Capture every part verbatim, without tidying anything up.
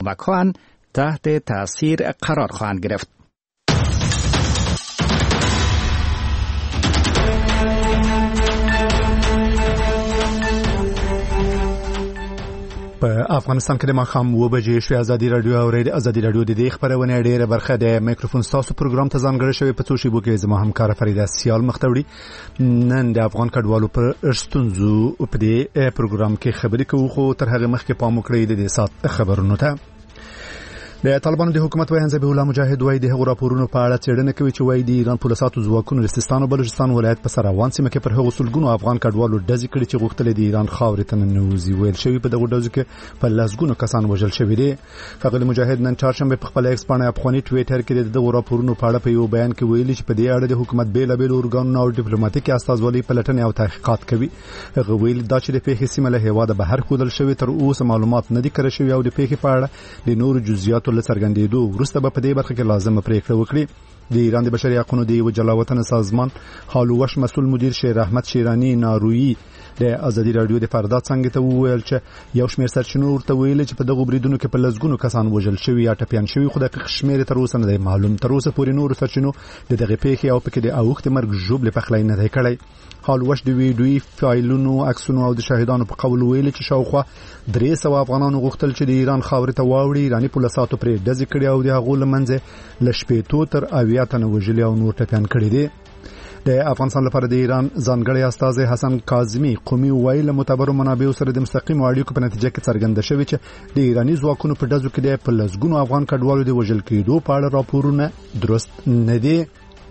کمکان تحت تاثیر قرار خواهند گرفت. په افغانستان کې د ماښام اوه بجې شوې. ازادي راډیو او ازادي راډیو د دې خبرونه ډېره برخه د میکروفون تاسو پروګرام ته ځانګړې شوې. په څو شیبو کې زما همکار فریده سیال مختوړي نن د افغان کډوالو پر ارستونزو په دې پروګرام کې خبرې کوو، خو تر هغه مخکې پام وکړئ د دې سات خبرونو ته. د طالبانو د حکومت وایي حزب الله مجاهد وایي د هغو راپورونو په اړه څېړنه کوي چې وایي د ایران پولیسو ځواکونو د سیستان او بلوچستان ولایت په سراوان سیمه کې پر هغو سلګونو افغان کډوالو ډزې کړې چې غوښتل د ایران خاورې ته ننوځي. ویل شوي په دغو ډزو کې په لسګونو کسان وژل شوي دي. ښاغلي مجاهد نن چهارشنبه په خپل ایکس پاڼه افغاني ټویټر کې د دغو راپورونو په اړه په یو بیان کې ویلي چې په دې اړه د حکومت بیلابېل اورګانونو او ډیپلوماټیکي استازولۍ پلټنې او تحقیقات کوي. هغه ویلي دا چې د پیښې سیمه له هېواده بهر ښودل شوې تر اوسه معلومات نه دي کړی شوي او د پیښې په اړه د نورو جزئیاتو له څرګندېدو وروسته به په دې برخه کې لازمه پریکړه وکړي. د ایران د بشري حقوقو د یو جلاوطن سازمان حالوش مسؤل مدیر شیر احمد شیرانی نارویی د ازادي راډیو د فردا څنګه ته وویل چې یو شمېر سرچینو ورته ویل چې په دغه بریدونو کې په لسګونو کسان وژل شوي یا ټپیان شوي، خو دقیق شمېر تر اوسه نه دی معلوم. تر اوسه پورې نور سرچینو د دغه پیښې او پکې د اوښت مرګ ژوبل پخلی نه دی کړی. حالوش د ویډیوي فایلونو عکسونو او د شاهدانو په قول ویل چې شاوخوا درې سوه افغانانو غوښتل چې د ایران خاورې ته واوړي. ایراني پولیسو پرې ډزې کړې او د هغو له منځه له شپېتو تر اویا تنه وژلي او نور ټپیان کړي دي. د افغانستان لپاره د ایران ځانګړی استازی حسن کاظمی قومي ویل له معتبرو منابعو سره د مستقیم اړیکو په نتیجه کې څرګنده شوې چې د ایراني ځواکونو په ډزو کې د په لسګونو افغان کډوالو د وژل کېدو په اړه راپورونه درست نه دي.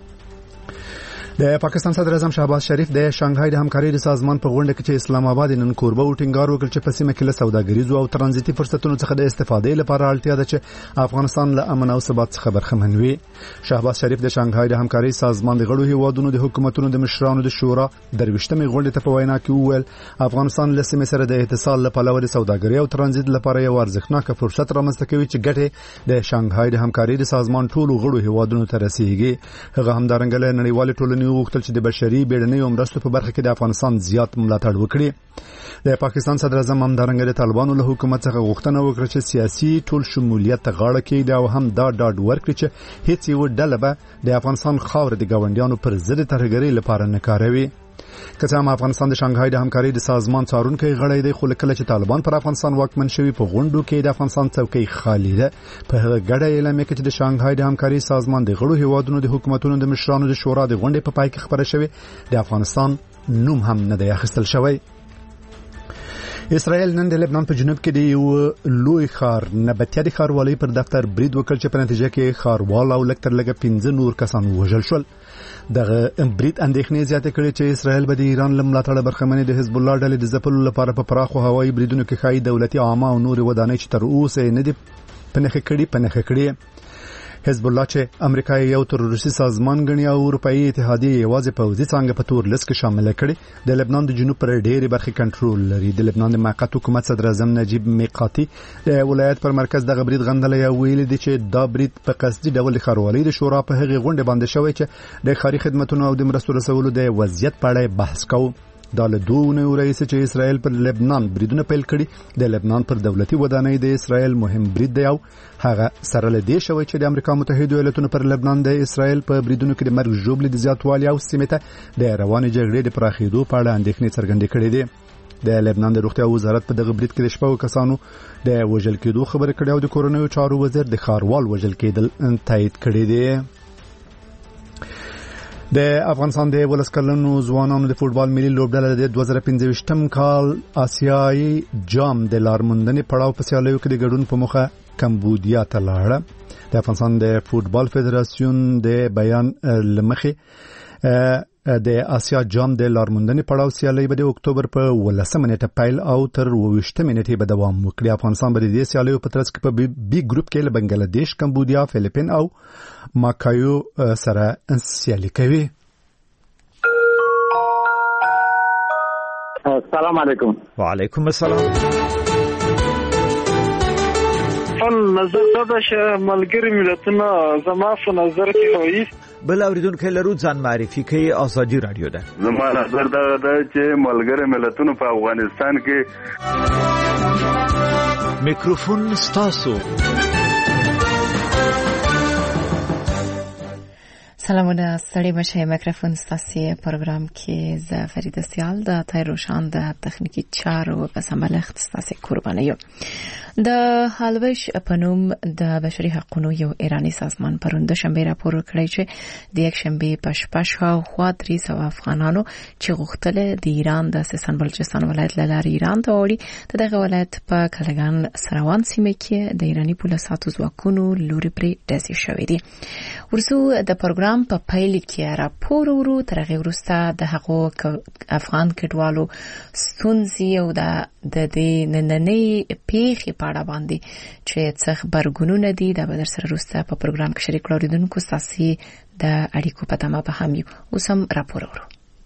د پاکستان صدر اعظم شهباز شریف د شانګهای د همکارۍ د سازمان په غونډه کې چې اسلام آباد نن کوربه او ټینګار وکړ چې په سیمه کې له سوداګریزو او ترانزیتي فرصتونو څخه د استفادې لپاره اړتیا ده چې افغانستان له امن او ثبات څخه برخمن وي. شهباز شریف د شانګهای د همکارۍ سازمان د غړو هیوادونو د حکومتونو د مشرانو د شورا درویشتمې غونډې ته په وینا کې وویل افغانستان له سیمې سره د اتصال لپاره د سوداګرۍ او ترانزیت لپاره یو ارزښتناک فرصت رامنځته کوي چې ګټه د شانګهای د همکارۍ د سازمان ټولو غړو هیوادونو ته رسیږي. هغه همدارنګه له نړیوال ټولنې وغوښتل چې د بشري بیړنیو مرستو په برخه کې د افغانستان زیات ملاتړ وکړي. د پاکستان صدر اعظم همدارنګه د طالبانو له حکومت څخه غوښتنه وکړه چې سیاسي ټول شمولیت ته غاړه کېږدي او هم دا ډاډ ورکړي چې هیڅ یوه ډله به د افغانستان خاورې د ګاونډیانو پر ضد ترهګرۍ لپاره نه کاروي. که څه هم افغانستان د شانګهای د همکارۍ د سازمان څارونکی غړی دی، خو کله چې طالبان پر افغانستان واکمن شوي په غونډو کې د افغانستان څوکۍ خالی ده. په هغه ګډه اعلامیه کې چې د شانګهای د همکارۍ سازمان د غړو هیوادونو د حکومتونو د مشرانو د شورا د غونډې په پای کې خبره شوې، د افغانستان نوم هم نه دی اخیستل شوی. اسرائیل نن د لبنان په جنوب کې د یو لوی ښار نبطیه د ښاروالۍ پر دفتر برید وکړ چې په نتیجه کې ښاروال او لږ تر لږه پنځه نور کسان وژل شول. دغه برید اندېښنې زیاتې کړې چې اسرائیل به د ایران له ملاتړه برخمنې د حزب الله ډلې د ځپلو لپاره په پراخو هوایي بریدونو کې ښایي دولتي عامه او نورې ودانۍ چې تر اوسه یې نه دي په نښه کړي په نښه کړي. حزب الله چې امریکا یو تروریستي سازمان ګڼي او اروپایي اتحادیه یوازې پوځي څانګه په تور لیست کې شامل کړي، د لبنان د جنوب پر ډېرې برخې کنټرول لري. د لبنان د موقت حکومت صدر اعظم نجیب میقاتي د ولایت پر مرکز دغه برید غندلی او ویلي دي چې دا برید په قصدي ډول د ښاروالۍ د شورا په هغې غونډې باندې شوی چې د ښاري خدمتونو او د مرستو رسولو د وضعیت په اړه بحث کوو. دا له دوه اونیو راهیسې چې اسرائیل پر لبنان بریدونه پیل کړي. د لبنان پر دولتي ودانۍ د اسرائیل مهم برید دی او هغه سره له دې شوی چې د امریکا متحده ایالاتونو پر لبنان د اسرائیل په بریدونو کې د مرګ ژوبلې د زیاتوالي او سیمې ته د روانې جګړې د پراخېدو په اړه اندېښنې څرګندې کړې دي. د لبنان د روغتیا وزارت په دغه برید کې د شپږو کسانو د وژل کېدو خبره کړې او د کورنیو چارو وزیر د ښاروال وژل کېدل تایید کړی دی. د افغانستان د ولس کلنو ځوانانو د فوټبال ملي لوبډله د دوه زره پنځه ویشتم کال آسیایي جام د لارموندنې پړاو په سیالیو کې د ګډون په موخه کمبودیا ته لاړه. د افغانستان د فوټبال فدراسیون د بیان لمخې د آسیا جام د لارموندنې پړاو سیالۍ به د اکتوبر په ولسمه نیټه پیل او تر اوویشتمې نیټې به دوام وکړي. افغانستان به د دې سیالیو په ترڅ کې په بي ګروپ کې له بنگلاديش، کمبودیا، فلیپین او ماکایو سره سیالي کوي. السلام علیکم. وعلیکم السلام. خپل نظر دا چې ملګری ملتونه زما په نظر کې وایي. بل اوریدونکو لرو ځان معرفي کوي. ازادي رادیو ده. زما نظر دا ده چې ملګری ملتونه په افغانستان کې. میکروفون ستاسو. سلامونه ستړي مشه. میکروفون ستاسو پروګرام کې ز فرید سیال د تایروشان د تخنیکی چارو په سمبالښت ستاسو قرباني یو. د هالوش پنوم د بشري حقوقو یو ایرانی سازمان پرونده شنبه راپور کړی چې د یک شنبه په شپه شاوخوا درې سوه افغانانو چې غوښتل د ایران د سیستان بلوچستان ولایت له لارې ایران ته وړي د دغه ولایت په کلګان سروان سیمه کې د ایرانی پولیسو ځواکونو لوري پرې ډزې شوې دي. ورسو د پروګرام په پیل کې راپور ورو تر هغه وروسته د هغو افغان کډوالو ستونزې او د دې نننۍ پیښې په اړه باندې چې څه خبرګونونه دي دا به در سره وروسته په پروګرام کې شریک کړو. ستاسو د اړیکو په تمه به هم یو. اوس هم راپور ورو.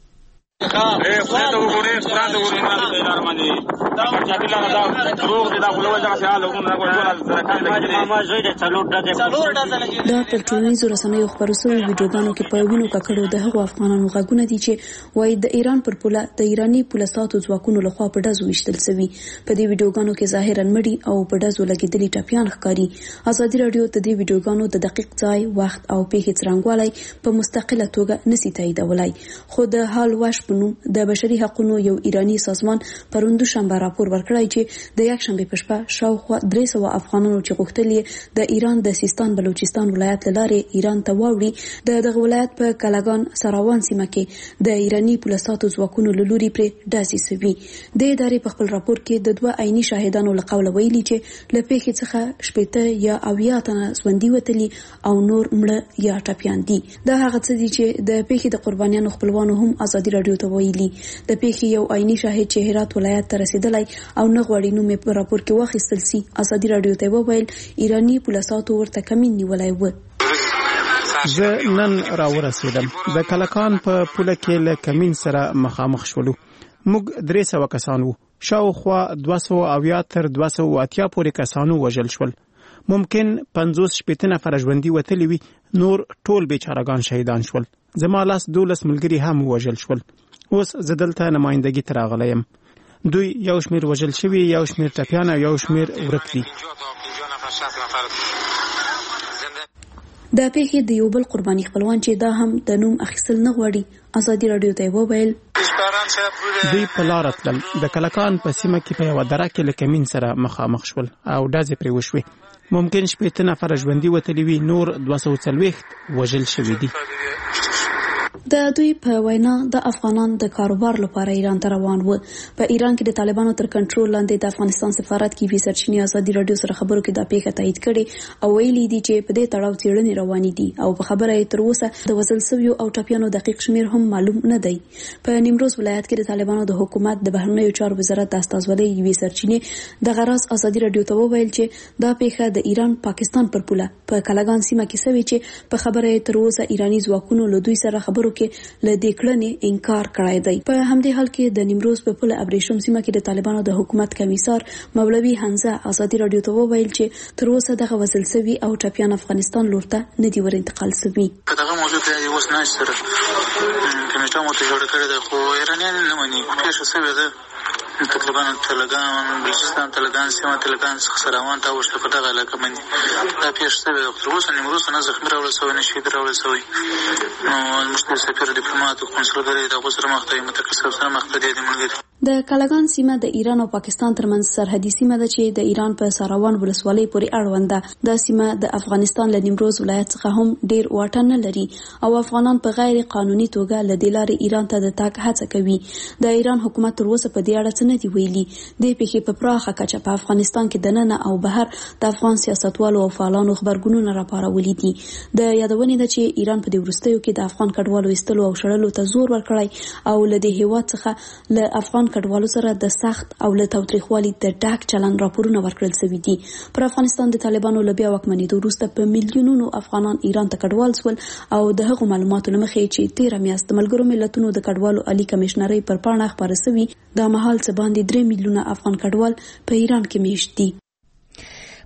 دا پر ټولنیزو رسنیو خبرو شوی ویډیوګانو کې په وینو ککړو د هغو افغانانو غږونه دي چې وایي د ایران پر پوله د ایرانی پولیسو ځواکونو لخوا په ډزو وشتل شوی. په دې ویډیوګانو کې ظاهرا مړي او په ډزو لګیدلي ټپيان ښکاري. ازادي رادیو ته د ویډیوګانو د دقیق ځای، وخت او پیښې څرنګوالي په مستقله توګه نسی تاییدولای. خو د حال واش پنوم د بشري حقوقو یو ایرانی سازمان پروندو شنبه راپور ورکړی چې د یک شنبه په شپه شاوخوا درې سوه افغانانو چې غوښتل د ایران د سیستان بلوچستان ولایت لاره ایران ته واوړي د دغه ولایت په کلګان سراوان سیمه کې د ایرانی پولیسو ځواکونو له لوري پرې ډزې شوې. د ادارې په خپل راپور کې د دوه عیني شاهدانو له قوله ویلي چې له پیښې څخه شپېته یا اویا تنه ژوندي وتلي او نور مړه یا ټپيان دي. دا هغه څه دي چې د پیښې د قربانیانو خپلوانو هم ازادي رادیو ته ویلي. د پیښې یو عیني شاهد چې هرات ولایت ته رسیدلی او نه غواړي نوم په راپور کې واخیستل سي ازادي رادیو ته وویل ایرانی پولیسو ورته کمین نیولای و. زه نن راورسېدم. د کلکان په پوله کې له کمین سره مخامخ شولو. موږ درې سوه کسان وو. شاوخوا دوه سوه اویا تر دوه سوه اتیا پورې کسانو وژل شول. ممکن پنځوس شپېته نفره ژوندي وتلي وي. نور ټول بیچارهګان شهیدان شول. زما لاس دولس ملګري هم وژل شول. اوس زه دلته نمایندګي ته راغلی یم. دوی یو شمېر وژل شوي، یو شمېر ټپیان او یو شمېر ورک دي. د پیښې د یو بل قرباني خپلوان چې دا هم د نوم اخیستل نه غواړي ازادي رادیو ته وویل دوی په لاره تلل. د کلکان په سیمه کې په یوه دره کې له کمین سره مخامخ شول او ډزې پرې وشوې. ممکن شپېته نفره ژوندي وتلي وي، نور دوه سوه څلوېښت وژل شوي دي. د دوی په وینا د افغانان د کاروبار لپاره ایران ته روان و. په ایران کې د طالبانو تر کنټرول لاندې د افغانستان سفارت کې وی سرچینې ازادي رادیو سره خبرو کې دا پیښه تایید کړي او ویلي دي چې په دې تړاو څېړنې روانې دي او په خبره یې تر اوسه د وژل شویو او ټپیانو دقیق شمیر هم معلوم نه دی. په نیمروز ولایت کې د طالبانو د حکومت د بهرنیو چارو وزارت د استازولۍ وی سرچینې د غراس ازادي رادیو ته وویل چې دا پیښه د ایران پاکستان پر پوله په کلګان سیمه کې شوې چې په خبره یې تر اوسه ایرانی ځواکونو له دوی سره خبرو کې له دې کړنې انکار کړی دی. په همدې حال کې د نیمروز په پوله ابریشم سیمه کې د طالبانو د حکومت کمیسار مولوي حمزه ازادي رادیو ته وویل چې تر اوسه دغه وژل شوي او ټپیان افغانستان لور ته نه دي ور انتقال شوي. دغه موضوع ته یو اوس نه سره کمیټه مو ته جوړ کړی دی خو ایرانیان نه مني. پیښه شوې ده تقریبا تلګان بلوچستان تلګان سیمه تلګان څخه سراوان ته وشته په دغه علاقه باندې دا پیښه شوې ده. تر اوسه نیمروز نه زخمي راوړل شوی نه شهید راوړل شوی. نو مشتري سفیر ډیپلوماټ او قونسلګرۍ د غوسره مخته متکثر سره مخته دي ملګري. د کلګان سیمه د ایران او پاکستان ترمنځ سرحدي سیمه ده چې د ایران په سراوان ولسوالۍ پورې اړوند ده. دا سیمه د افغانستان له نیمروز ولایت څخه هم ډیر واټن نه لري او افغانان په غیر قانوني توګه له دې لارې ایران ته د تګ هڅه کوي. د ایران حکومت تر اوسه په دې اړه څه نه دی ویلي. د پیښې په پراخه کچه په افغانستان کې دننه او بهر د افغان سیاستوالو او فعالانو خبرګونونه راپارولي دي. د یادونې ده چې ایران په دې وروستیو کې د افغان کډوالو ایستلو او شړلو ته زور ورکړی او له دې هیواد څخه له افغان کډوالو سره د سخت او له تاوتریخوالي د ډاک چلن راپورونه ورکړل شوي دي. پر افغانستان د طالبانو له بیا واکمنېدو وروسته په میلیونونو افغانان ایران ته کډوال شول او د هغو معلوماتو له مخې چې تېره میاشت د ملګرو ملتونو د کډوالو عالی کمشنرۍ پر پاڼه خپاره شوي دا مهال څه باندې درې میلیونه افغان کډوال په ایران کې میشت دي.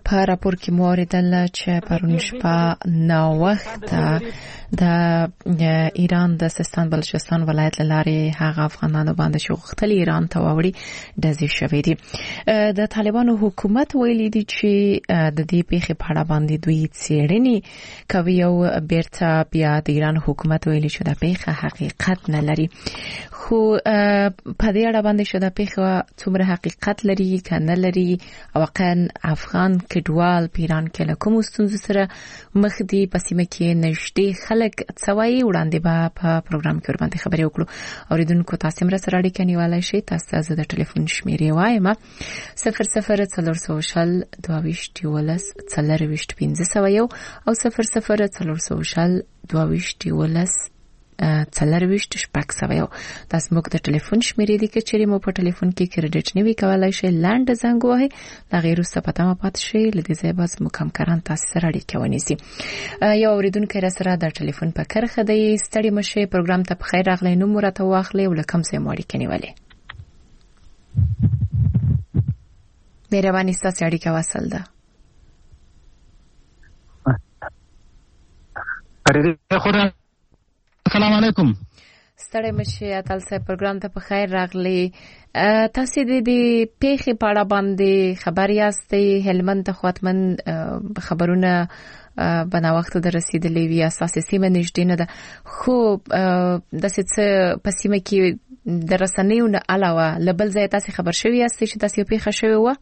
په راپور کې مو اوریدل چې پرون شپه ناوخته د ایران د سیستان بلوچستان ولایت لارې هغه افغانانو باندې چې غوښتل ایران ته واوړي ډزې شوې دي. د طالبانو حکومت ویلي دي چې د دې پیښې په اړه باندې دوی څېړنې کوي او بیرته بیا د ایران حکومت ویلي چې دا پیښه حقیقت نه لري. خو په دې اړه باندې چې دا پیښه څومره حقیقت لري که نه لري او واقعا افغان کډوال په ایران کې له کومو ستونزو سره مخ دي په سیمه کې نږدې خلک څه وایي وړاندې به په پروګرام کې ورباندې خبرې وکړو. اوریدونکو تاسو هم سره اړیکه نیولای شئ. تاسو ته د ټلیفون شمیرې وایم صفر صفر څلور سوه شل دوه ویشت یولس څلور ویشت پنځه سوه یو او صفر صفر څلور سوه شل دوه ویشت یولس څلور ویشت شپږ سوه یو. دا زموږ د ټلیفون شمیرې دي که چیرې مو په ټلیفون کې کریډیټ نه وي کولی شئ لاندې زنګ ووهئ، د هغې وروسته په تمه پاتې شئ. له دې ځایه به زموږ همکاران تاسو سره اړیکه ونیسي. یو اورېدونکی راسره د ټلیفون په کرښه دی. ستړي مه شئ، پروګرام ته په خیر راغلی. نوم مو راته واخلئ او له کوم ځای مو اړیکه نیولې. مهرباني ستاسې اړیکه وصل ده. السلام علیکم. ستړی مشي اتل صاحب، پروګرام ته په خیر راغلی. تاسو د دې پیښې په اړه باندې خبر یاستئ؟ هلمند ته خاطمن خبرونه بنا وخت در رسیدلې وي، اساسي سیمه نږدې نه ده، خو داسې څه په سیمه کې د رسنیو نه علاوه له بل ځایه تاسو خبر شوي یاستئ چې داسې یو پیښه شوې وه؟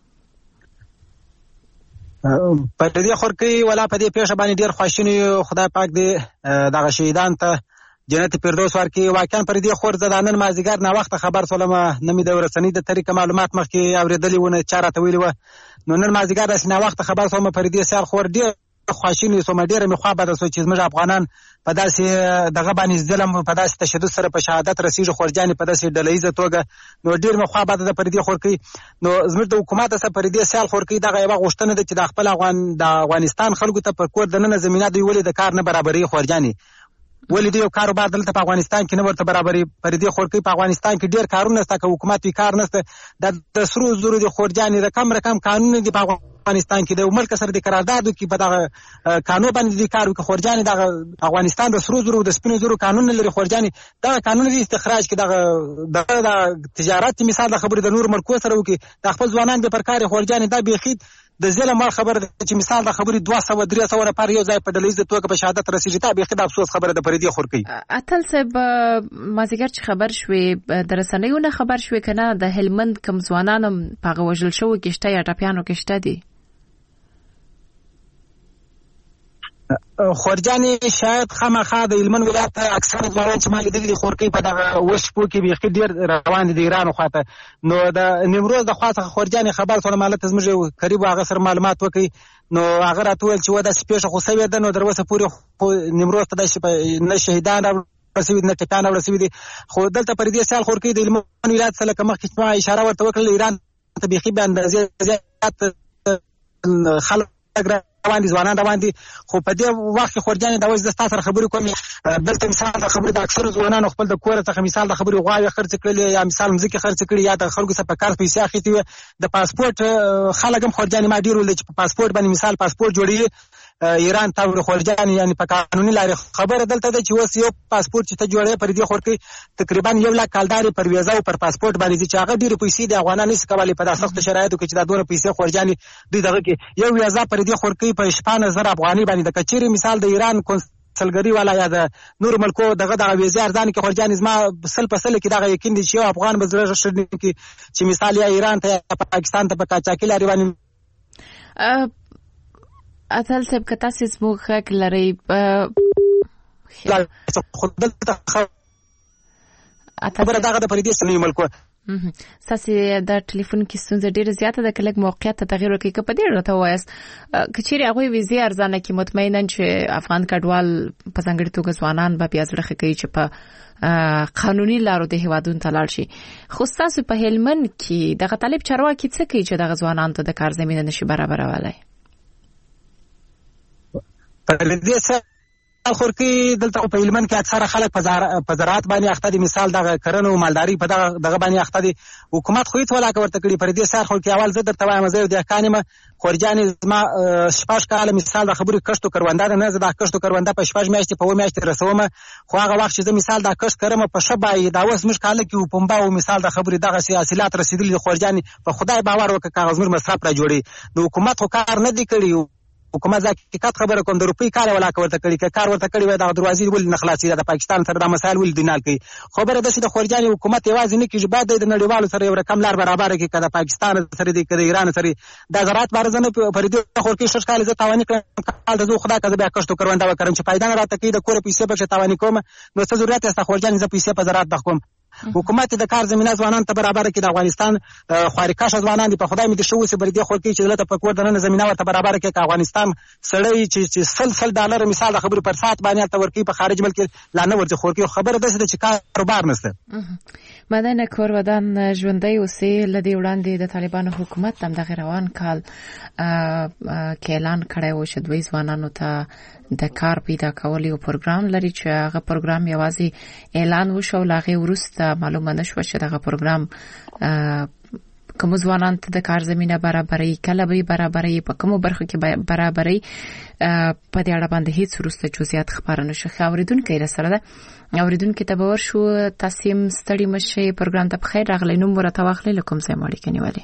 په دې خور کې ولا په دې پیښه باندې ډېر خواشینی، خدای پاک دې دغه شهیدان ته جنت فردوس ورکړي. واقعا پر دې خور زه د نن مازدیګر نه وخت خبر شولم، نه مې د ورسنۍ د طریقه معلومات مخکې اورېدلې ونه، چا راته ویلي وه. نو نن مازدیګر داسې نه وخت خبر شوم پر دې سیال خور ډېر خواشینی سوم، ډېره مې خوا بده شوه چې زموږ افغانان په داسې دغه باندې ظلم په داسې تشدد سره په شهادت رسېږي، خورجانې په داسې ډله ییزه توګه. نو ډېر مې خوا بده ده پر دې خور کوي. نو زموږ د حکومت څخه پر دې سیال خور کوي دغه یوه غوښتنه ده چې د خپل افغان د افغانستان خلکو ته پر کور دننه زمینه دوی ولې د کار نه برابري خورجانې ولې دوی یو کاروبار دلته په افغانستان کې نه ورته برابري. پر دې خور کوي په افغانستان کې ډېر کارونه شته، که حکومت وي کار نشته. د سرو زرو د خورجانې رقم رقم قانون دي په افغانستان کې، د ملک سره د قراردادو کې په دغه قانون باندې د کار وکړي. خورجانې دغه افغانستان د سرو زرو د سپینو زرو قانون نه لري. خورجانې دغه قانون د استخراج کې دغه د تجارت مثال د خبرې د نور ملکو سره وکړي، د خپل ځوانان د پرکار خورجانې دا بیخي د ظلم وړ خبره ده چې مثال د خبرې دوه سوه درې سوه نفر یو ځای په ډله ییزه توګه په شهادت رسېږي. دا بیخي د افسوس خبره ده. پر دې خور کوي اتل صاحب، مازدیګر چې خبر شوې د رسنیو نه خبر شوې که نه؟ د هلمند کوم ځوانان هم په هغه وژل شوو کې شته یا ټپیانو کې شته دي؟ خورجانې شاید خامخا د هلمند ولایت اکثره ځوانان چې ما لیدلي دي خورکۍ په دغه اووه شپو کې بیخي ډېر روان دي د ایران خواته. نو د نیمروز د خوا څخه خورجانې خبر شولم، هلته زموږ یو قریب هغه سره معلومات وکړئ. نو هغه راته وویل چې و داسې پیښه خو سوې ده. نو تر اوسه پورې نیمروز ته داسې نه شهیدان راورسوي دي نه ټپیان راورسوي دي. خو دلته پر دې سیال خورکۍ د هلمند ولایت سره لکه مخکې چې ما اشاره ورته وکړله، ایران ته بیخي بې اندازې زیات خلک روان دي، ځوانان روان دي. خو په دې وخت کې خورجانې دا وایي زه ستا سره خبرې کوم، دلته مثال د خبرې د اکثرو ځوانانو خپل د کور څخه مثال د خبرې غواوې خرڅ کړلې یا مثال مځکې خرڅ کړي یا د خلکو څخه په کار پیسې اخیستې وې. د پاسپورټ خلک هم خورجانې ما ډېر ولیدل چې په پاسپورټ باندې مثال پاسپورټ جوړوي ایران ته وړي خورجانې، یعنې په قانوني لارې. خبره دلته ده چې اوس یو پاسپورټ چې ته جوړوې پر دې خور کوي تقریبا یو لاک کالدارې پر ویزا او پر پاسپورټ باندې دي چې هغه ډېرې پیسې د افغانان نشي کولی په دا سختو شرایطو کې چې دا دونه پیسې خورجانې دوی دغه کې یو ویزا پر دې خور کوي په شپاړس زره افغانۍ باندې. د کچېرې مثال د ایران سلګري والا یا د نور ملکو دغه دغه ویزې ارزانه کې خورجانې زما سل په سل کې دغه یقین دي چې یو افغان به زړه شړني کې چې مثال یا ایران ته یا پاکستان ته په قاچاقي لارې باندې. اتل صاحب که تاسې زموږ غږ لرئ خبره دغه د پر دې سلنې ملکو ستاسې د ټلیفون کې ستونزه ډېره زیاته ده، که لږ موقعیت ته تغیر وکړئ. که په دې راته ووایاست که چیرې هغوی ویزې ارزانه کړي، مطمئنا چې افغان کډوال په ځانګړې توګه ځوانان به بیا زړه ښه کوي چې په قانوني لارو د هېوادونو ته لاړ شي. خو ستاسو په هلمند کې دغه طالب چارواکي څه کوي چې دغه ځوانانو ته د کار زمینه نشي برابرولی؟ پر دې خورکی دلته په هلمند کې اکثره خلک په زراعت باندې اخته دي، مثال دغه کرنه او مالداري په دغه دغه باندې اخته دي. حکومت خو هیڅ ولاکه ورته کړي پر دې سر خورکی اول زه درته وایم زه د کانیمه خورجانې زما شپږ کاله مثال د خبرې کښت او کرونده ده، نه زه د کښت او کرونده په شپږ میاشتې په اوه میاشتې رسوم، خو هغه وخت چې زه مثال د کښت کرم په ښه بیه دا اوس موږ کاله کې پنبه او مثال د خبرې دغه حاصلات رسېدلي د خورجانې په خدای باور وکړه کاغذ موږ مصرف را جوړي. د حکومت خو کار نه دی کړی، حکومت ځکه حقیقت خبره کوم د روپۍ کار ولاکه ورته کړي، که کار ورته کړي وای د دروازې ولې نه خلاصېده، د پاکستان سره دا مسایل ولې دوی نه حل کوي. خبره ده چې د خورجانې حکومت یوازې نه کېږي، باید د نړیوالو سره یو رقم لار برابره کړي، که د پاکستان سره دی که د ایران سره. د زراعت باره زه نه پر دې خورکۍ شش کاله زه تاواني کړم، کال ته زه خدای که زه بیا کښت و کرونده وکړم چې پیدا نه راته کوي، د کوره پیسې پکښې تاواني کوم، نو څه ضرورت یې ستا خورجانې زه پیسې په زراعت بخ کوم. حکومت د کار زمینه ځوانانو ته برابره کړي، د افغانستان خوارکشه ځوانان دي، په خدای مې دې ښه اوسي بر دې خورکۍ چې دلته په کور دننه زمینه ورته برابره کړي، که افغانستان سړی چې سل سل ډالر مثال د خبرې پر ساعت باندې هلته ورکوي، په خارج ملک لا نه ورځي خورکۍ. خبره داسې ده چې کاروبار نشته. مدنه کور ودان ژوندی اوسې له دې وړاندې د طالبانو حکومت هم دغه روان کال کې اعلان کړی و چې دوی ځوانانو ته د کار پیدا کول یو پروګرام لري، چې هغه پروګرام یوازې اعلان وشو، له هغې وروسته معلومه نه شوه چې دغه پروګرام کوم ځوانانو ته د کار زمینه برابروي، کله به یې برابروي، په کومو برخو کې برابروي، په دې اړه باندې هیڅ وروسته جزئیات خپاره نه شو. ښه اورېدونکی راسره ده، اورېدونکي ته به ورشو. تاسې هم ستړي مه شئ، پروګرام ته پخیر راغلی. نوم ورته واخلئ، له کوم ځای مو اړیکه نیولې؟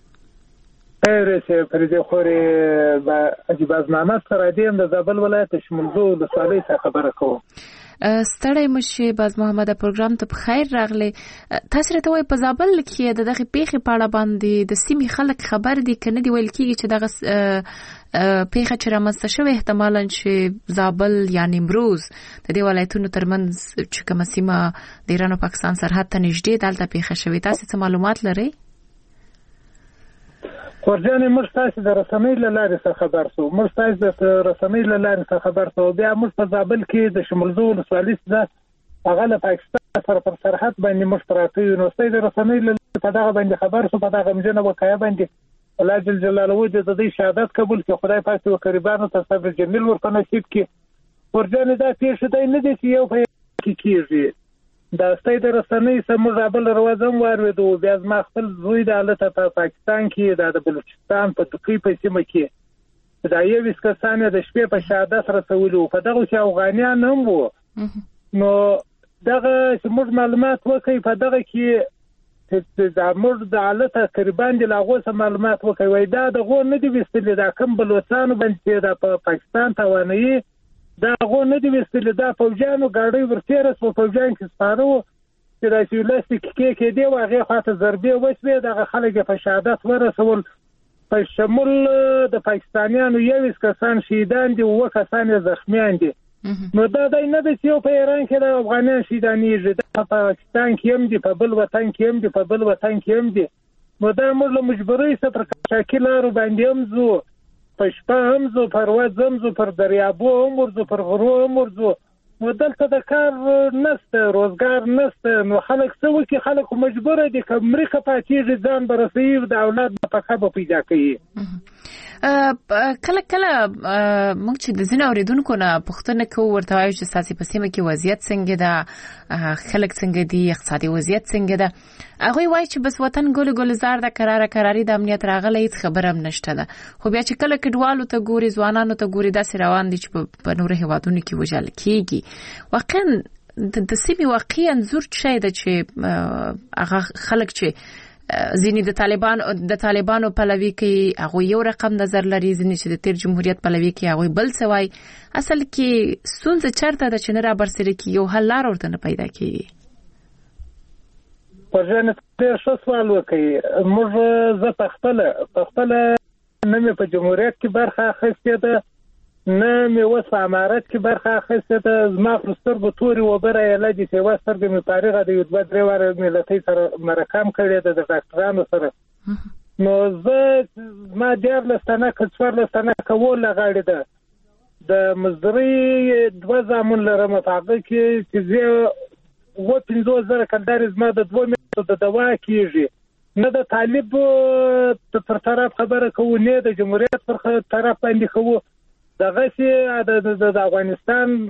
خیر شه فريده خوري با عجیب از محمد سره دیم د زابل ولایت شمولزو د سوالۍ څخه خبره کوم. ستړی مشه باز محمد پروګرام ته بخیر راغلی. تاسو راته وای په زابل کې د دغه پیښې په اړه باندې د سیمې خلک خبر دي کنه دی ویل کیږي چې دغه پیښه چې رامنځته شوې احتمالاً چې زابل یا نیمروز د دې ولایتونو ترمنځ چې کومه سیمه د ایران او پاکستان سرحد ته نږدې دلته پیښه شوې، تاسو څه معلومات لرئ؟ ورجانې موږ تاسو د رسنۍ له لارې څخه خبر شو، موږ تاسو د رسنۍ له لارې څخه خبر شو، بیا موږ په زابل کې د شمولزو ولسوالۍ څخه هغه له پاکستان سره پر سرحد باندې موږ پراته یو، نو ستاسو د رسنۍ له په دغه باندې خبر شو، په دغه مجنه وقایع باندې الله جل جلاله د دې شهادت قبول کړي، خدای پاک او قربانو ته صبر جمیل ورته نصیب کړي. ورجانې دا پیښه دی نه دي چې یو په کې کېږي، دا ستاسو د رسنۍ سمو زابل روازم واردو، بیا ما خپل زوی د حالت په پاکستان کې د بلوچستان په تقریبا په سیمه کې دا یو وسکسان د شپې په شهادت رسولو، په دغه چې افغانیان هم وو، نو دغه موږ معلومات وکړي په دغه کې د موږ د حالت تقریبا د لاغو سم معلومات وکړي، وای دا دغه نه دی وستل دا کم بلوچستان باندې د پاکستان توانایي دا غو نه دی وستل دا فوجانو گاډي ورتیرس په فوجان کې سپارو چې د سیولاستیک کې کې دی واغې خاطر ضربې وشوي، دغه خلک په شهادت ورسول، په شمول د پاکستانیانو یو کسان شهیدان دي او کسان زخمیان دي. نو دا د نه د یو په ایران کې د افغانان شهیدانې د پاکستان کې هم دي، په بل وطن کې هم دي، په بل وطن کې هم دي، نو دا موږ له مجبورۍ سره پر شاکلارو باندې هم زو په شپه هم زو پر ورځ هم زو پر دریابو هم ورزو پر غرو هم ورزو، نو دلته د کار نشته، روزګار نشته، نو خلک څه وکړي؟ خلک مجبور دي که امریکا پاتېږي ځان به رسوي د اولاد نفقه به پیدا کوي. کله کله موږ چې د ځینو اورېدونکو نه پوښتنه کوو ورته وایو چې ستاسې په سیمه کې وضعیت څنګه ده، خلک څنګه دي، اقتصادي وضعیت څنګه ده، هغوی وایي چې بس وطن ګل ګلزار ده، قراره قراري د امنیت راغلی، هیڅ خبره هم نشته ده، خو بیا چې کله کډوالو ته ګوري، ځوانانو ته ګوري، داسې روان دي چې په نورو هیوادونو کې وژل کېږي. واقعا د سیمې واقعي انځور څه شی ده چې هغه خلک چې ځینې د طالبان د طالبانو پلوي کوي هغوی یو رقم نظر لري، ځینې چې د تیر جمهوریت پلوي کوي هغوی بل څه وایي، اصل کې ستونزه چېرته ده چې نه رابرسېره کېږي، یو حل لاره ورته نه پیدا کېږي؟ پرجانې ډېر ښه سوال وکړي. موږ زه په خپله په خپله نه مې په جمهوریت کې برخه اخیستې ده، نه مې اوس په امارت کې برخه اخیستې ده، زما پر سترګو تورې اوبه رایله دي چې یوه سترګه مې فارغه ده، یو دوه درې واره ملتۍ سره مرکه هم کړې ده د ډاکټرانو سره، نو زه زما دیارلس تنه که څوارلس تنه کول غاړې ده، د مزدورۍ دوه زامن لرم، په هغه کې چې زه اووه پنځوس زره کلدارې زما د دوه میاشتو د دوا کېږي، نه د طالب پر طرف خبره کوو، نه د جمهوریت پر طرف باندې کوو، دغسې د افغانستان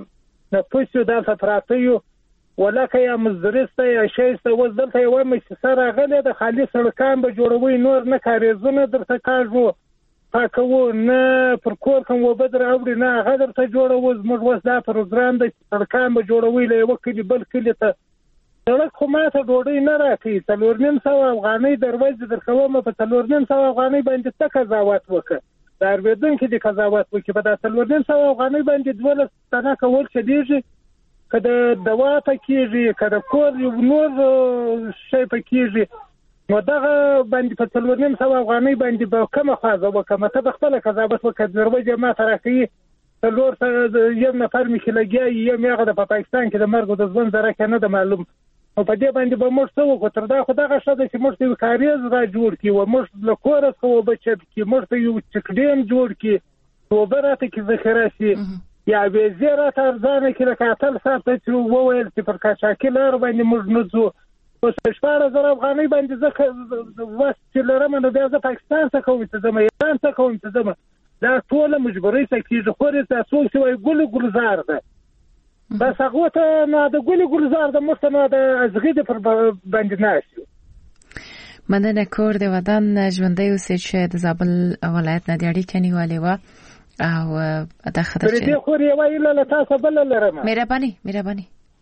نفوس یو دلته پراته یو ولکه یا مزدرسته یا شایسته اوس دلته یوه مؤسسه راغلې ده خالي سړکان به جوړوي نور نه کاریزونه درته کاږو پاکوو نه پر کور کوم اوبه در اوړي نه هغه درته جوړوو زموږ اوس دا پروګرام دی سړکان به جوړوي له یوه کلي بل کلي ته سړک خو ماته ډوډۍ نه راکوي څلور نیم سوه افغانۍ دروازې درکوم په څلور نیم سوه افغانۍ باندې څه قضاوت وکړه د اورېدونکي دې قضاوت وکړي په دا څلور نیم سوه افغانۍ باندې دولس تنه کول چلېږي که د دوا پکېږي که د کور یو نور شی پکېږي نو دغه باندې په څلور نیم سوه افغانۍ باندې به کومه خوازه وکړم ته به خپله قضاوت وکړه دروازې ماته راکوي څلور یو نفر مې چې لګیا یم هغه د په پاکستان کې د مرګ د ژوند زرکه نه ده معلوم نو په دې باندې به موږ څه وکړو تر دا خو دغه ښه ده چې موږ ته یو کاریز را جوړ کړي و موږ له کوره څخه اوبه چپ کړي موږ ته یو چکډیم جوړ کړي اوبه راته کې ذخیره شي یا ویزې راته ارزانه کړي لکه اتل صاحب ته چې وویل چې پر قاچاقي لار باندې موږ نه ځو اوس شپاړس زره افغانۍ باندې زه وس چې لرم نو بیا زه پاکستان څخه کوم چې ځم ایران څخه کوم چې ځم دا ټوله مجبورۍ څخه کېږي خو رې څوک چې وایي ګل ګلزار ده بس هغه ته نو د ګل ګلزار د مخ نو د ازغې د پر باندې ناشي مننه کور د ودان ژوندۍ اوسې چې د زابل ولایت نه دی اړیکه نیولې و او د خطر چې دې خو یې وایي له تاسو بل لرم مهرباني مهرباني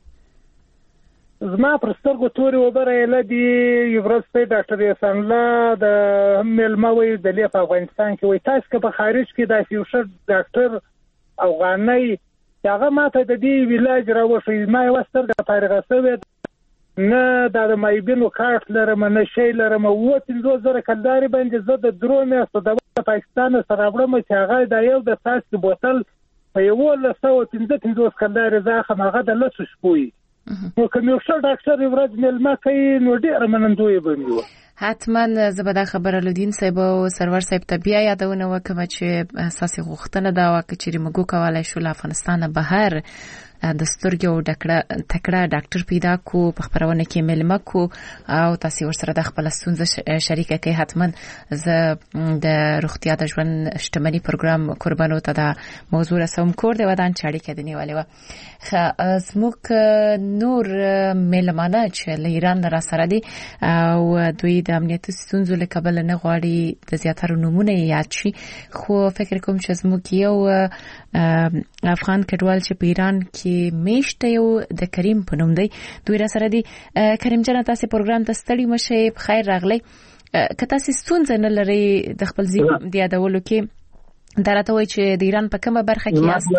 زما پر سترګو تورې وبره یې لدی یو ورځ په ډاکټر احسان الله د ملما وی د لیف افغانستان کې وي تاسو که په خارج کې داسې یو ښه ډاکټر افغاني هغه ماته د دې ویلاج راوښي ما یو سترګه فارغه شوې نه د مایبینو کارت لرم نه شی لرم او پنځه زره کلداري باندې زه د درو میاشتو د پاکستان سره وړم چې هغه د یو د ساس بوتل په یو له سو پنځه پنځه کلداري زاخه هغه د لاسو شپوي نو کوم یو ښه ډاکټر یو ورځ ملما کوي نو ډېر منندوی بنیو حتما زبده خبر الدین صاحب او سرور صاحب ته بیا یادونه وکم چې اساسي غوښتنه دا وکړي چې موږ کولای شو له افغانستان بهر د سترګو ډاکټر تکړه ډاکټر پیدا کو په خبرونه کې ملما کو او تاسو ورسره د خپل ستونزه شریکه کوي حتما زه د روغتیا د ژوند شتمنۍ پروګرام قربانو ته د موضوع رسوم کور د ودان چاړي کې دنیوالې و زموږ نور ملمانه چې له ایران را سره دي او دوی د امنیتي ستونزو له کبل نه غواړي د زیاتره نمونه یاد شي خو فکر کوم چې زموږ یو افغان کډوال چې په ایران کې میشته یو د کریم په نوم دی دوی را سره دي کریم جان تاسو پروګرام ته ستړي مشه په خیر راغلی که تاسو ستونزه نه لري د خپل ځین دی یادولو کې درته وای چې د ایران په کومه برخه کې یاستئ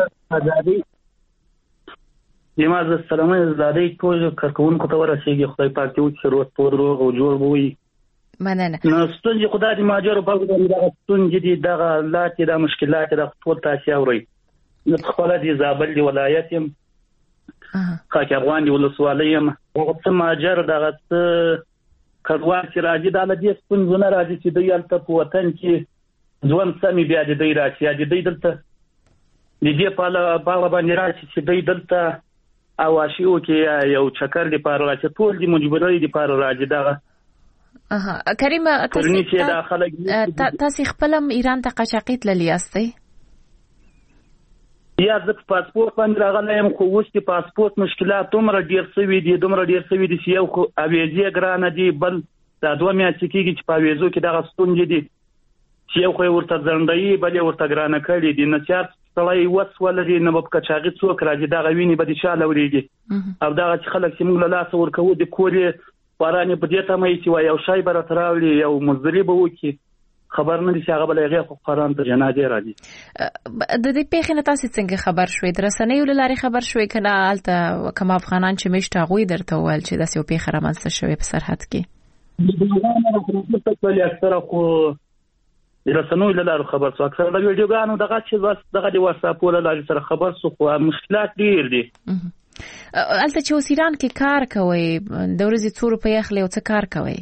یما ز سلام زادې ټول کارکونکو ته ورسېږي خدای پاک دې چې روز په روغ او جوړ وي مننه نو ستونزې خدای دې ماجر په دغه ستونزې دې دغه لاتې د مشکلات د ټول تاسو اوري نو خپل دې زابل دی ولایت يم خاک افغان دی ولسوالۍ يم هغه څه ماجر دغه کډوال چې راځي د دې ستونزونه راځي چې دوی الته په وطن کې ځوان سمي بیا دې راځي دې دلته دې په اړه باندې راځي چې دوی دلته او شیو کې یو چکر دی پاره راځي ټول دې مجبورۍ دي پاره راځي دغه اها کریم تاسو خپل ایران ته قاچاقي تللی یاستئ یا د پاسپورت باندې راغلی یم خو اوس د پاسپورت مشکلات دومره ډېر شوي دي دومره ډېر شوي دي چې یو خو اویزې ګرانه دي بل دا دوه میاشتې کېږي چې په اویزو کې دغه ستونزې دي چې یو خو یې ورته ځنډوي بل یې ورته ګرانه کړي دي نه چار سړی وس ولري نه به په قاچاقي څوک راځي دغه وینې به د چا لورېږي او دغه چې خلک چې موږ له لاسه ورکوو د کور یې باران په دې تمه چې وایي یو شی به راته راوړي یو مزدوري به وکړي خبر نه دي چې هغه بل هغه خو قران ته جنازه راځي د دې پیښې نه تاسو څنګه خبر شوي د رسنیو لاري خبر شوي کنه الته کوم افغانان چې مشته غوي درته ول چې داسې پیښه رامنځته شوي په سرحد کې د اکثره خو د رسنیو لاري خبر سو اکثره د ویډیوګانو دغه چې بس دغه د واتس اپ لاري سره خبر سو خو مشکلات ډیر دي الته چې وسیران کې کار کوي د ورځې څو روپۍ اخلي او څه کار کوي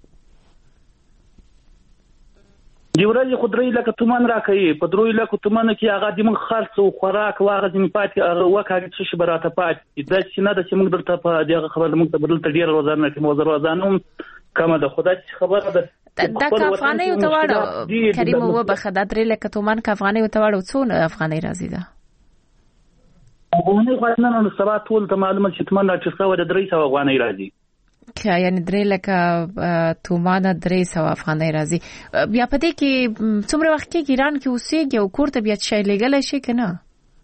دی ورځې خدای لکه تومان راکې په دروي لکه تومان کې هغه د من خرڅ او خوراک واغه د پاتې هغه وکړي چې براته پات د چې نه د چې موږ درته په دغه خبر موږ ته بدل ډیر روزانه کې موزر روزانه کومه د خدای خبره ده دا افغاني او تواړو کریم و بخدا درې لکه تومان ک افغاني او تواړو څو افغاني راځي ده افغاني خو نن سبا ټول ته معلومه چې تمن راټیسه و د درې سوه افغاني راځي که یعنی درې لکه تومانه درې سوه افغاني راځي. بیا پدې کې څومره وخت کې ایران کې اوسېږي او کور ته بیا شي لګل شي کنه؟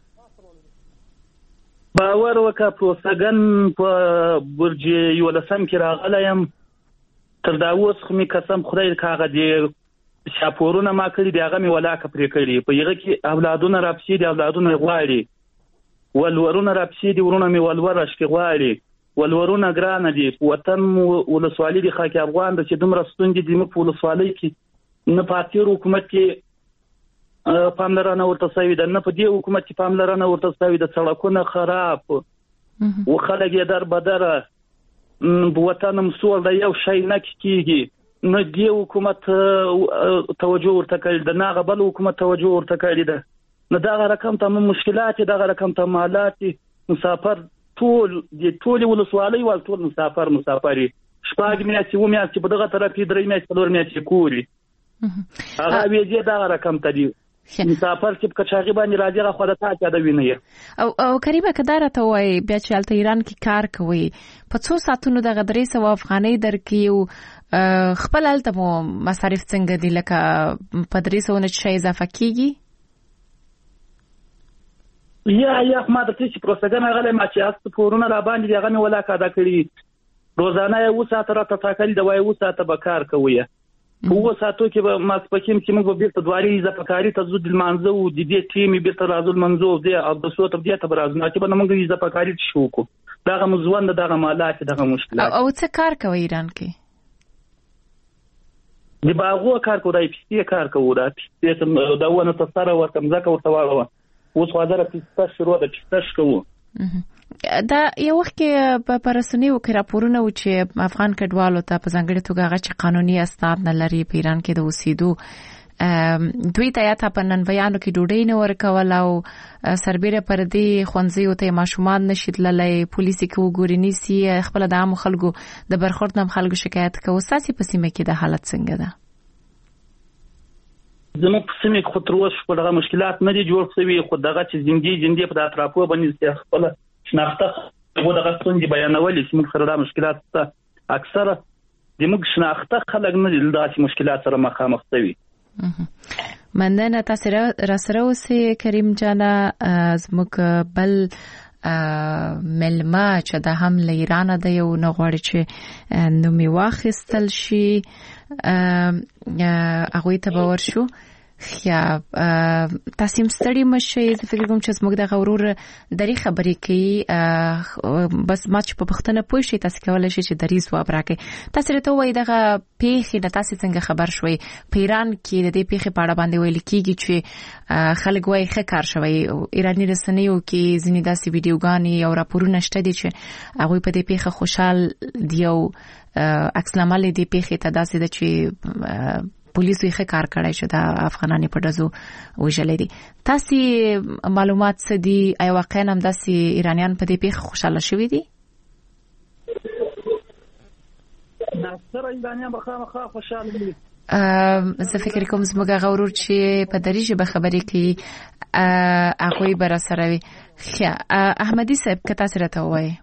باور وکړه پروسګن په برج یو لسم کې راغلایم تر دا اوس خو می قسم خدای کاغه دی شاپورونه ما کړی دی هغه می ولاکه پرې کړی په یغه کې اولادونه راپسې دي اولادونه غواړي ولورونه راپسې دي ورونه می ولورش کې غواړي ولورونه ګران دي وطن ولسوالۍ دی خاک افغان د چې دومره ستونګې دي په ولسوالۍ کې نه پاتیر حکومت کې پاملرنه ورته سوي ده نه په دې حکومت کې پاملرنه ورته سوي ده سړکونه خراب او خلک یې در بدره وطن مسول د یو شي نه کیږي نه دی حکومت توجه ورته کوي د نه غبل حکومت توجه ورته کوي ده نه دا رقم ته مشکلات دا رقم ته مالات مسافر ټول د ټول ولسوالۍ ول ټول مسافر مسافري شپږ میاشتې و میاشتې په دغه طرف کې درې میاشتې څلور میاشتې کولی هغه ویجه دا رقم ته دی مسافر چې په چاغي باندې راځي خو د تاکه د ویني او او کریمه کدار ته وای بیا چې الته ایران کې کار کوي په څو ساعتونو د غدري سو افغاني درکې خپل الته مو مصارف څنګه دي لکه په درې سو نه شي اضافه کیږي یا یا ما د چې پروسګن غلې ما چې است پورونه را باندې دغه مې ولا کاده کړی روزانه یو ساعت را ته تاکل د وای یو ساعت به کار کوي هو ساتو کې به ماسپکیم چې موږ به بیرته دواري اضافه کاری ته زود المنځو او د دې ټیمي بیرته راځو المنځو دی او د صوت په دې ته برازو چې به موږ اضافه کاری شو کو دغه مزوند دغه مالات دغه مشکلات او څه کار کوي ایران کې دی باغو کار کوي پیسې کار کوي دا پیسې دا ونه تاسو ورته مزه ورته واړو اوس خاطر پیسې شروع ده پیسې کوو دا یو وخت کې په پرسونیو کې راپورونه و چې افغان کډوالو ته په ځانګړي توګه هغه چې قانوني اسناد نه لري په ایران کې د اوسېدو دوی ته یا ته په ننویانو کې ډوډۍ نه ورکول او سربېره پر دې ښوونځیو ته ماشومان نشي تللی پولیسي کې وګوري نیسي خپل د عامو خلکو د برخورد نه خلکو شکایت کوي ساسي په سیمه کې د حالت څنګه ده زموږ په سیمه کې خو تر اوسه په دغه مشکلات نه دي جوړ شوي خو دغه چې زندګي زندګي په اطرافو باندې خپل شناخته و دغه څنګه بیانولې چې موږ سره د مشکلات ته اکثره د موږ شناخته خلک نه دي د مشکلات سره مخامخ شوي مننه تاسو را سره اوسئ کریم جانا زموږ بل ملما چې د هم له ایران د یو نغوړ چې نومي واخستل شي هغه ته باور شو خیا تاسو مستړی مشه زه فکر کوم چې زموږ د غورور درې خبرې کوي بس ما چې په پښتنه پوه شي تاسو کولای شئ چې درې ځواب راکړئ تاسو ته وایي دغه پیښې د تاسو څنګه خبر شوي په ایران کې د دې پیښې په اړه باندې ویل کیږي چې خلک وایي ښه کار شوی ایرانی رسنیو کې ځینې داسې ویډیوګانې او راپورونه شته دي چې هغه په دې پیښه خوشحال دی او عکس العمل دې پیښې ته داسې ده چې پولیسو یې کار کړی چې د افغانانو په دزو وژلې دي تاسو معلومات څه دي آیا واقعا هم داسې ایرانیان په دې پیښه خوشاله شوي دي ناصر ایرانیان بخامخا خوشاله دي زه فکر کوم زموږ غورور چې په دریجه به خبرې کوي هغه به را سره وي خیا احمدی صاحب که تاسو راته وایي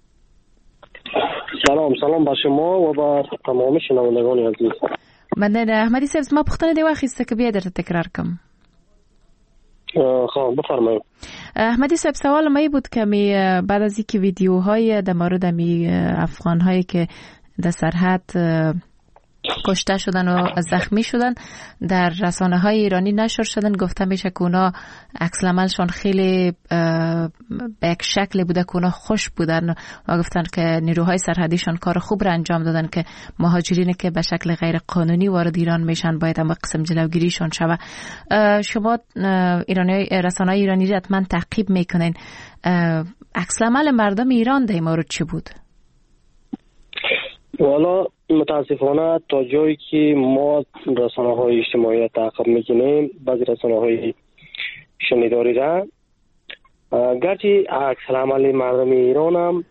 سلام سلام با شما و با تمام شنوندگان عزیز مننه احمدی صاحب ما پختنه دی واخیسته که بیا درته تکرار کم خب بفرمایید احمدی صاحب سوال ما بود که می بعد از اینکه ویدیوهای در مورد می افغان هایی که در سرحد کشته شدن و زخمی شدن در رسانه های ایرانی نشر شدن گفته میشه که اونا عکس العملشون خیلی به یک شکلی بوده که اونا خوش بودن و گفتن که نیروهای سرحدیشون کار خوب را انجام دادن که مهاجرینی که به شکل غیر قانونی وارد ایران میشن باید هم قسم جلوگیریشون شوه شما ایرانی رسانه های ایرانی حتما تعقیب میکنین عکس العمل مردم ایران در این مورد چی بود؟ والا متاسفانه تا جایی که ما رسانه های اجتماعی تعقیب میکنیم بعضی رسانه های شنیداری را گرچه عکس العمل مردم ایران هم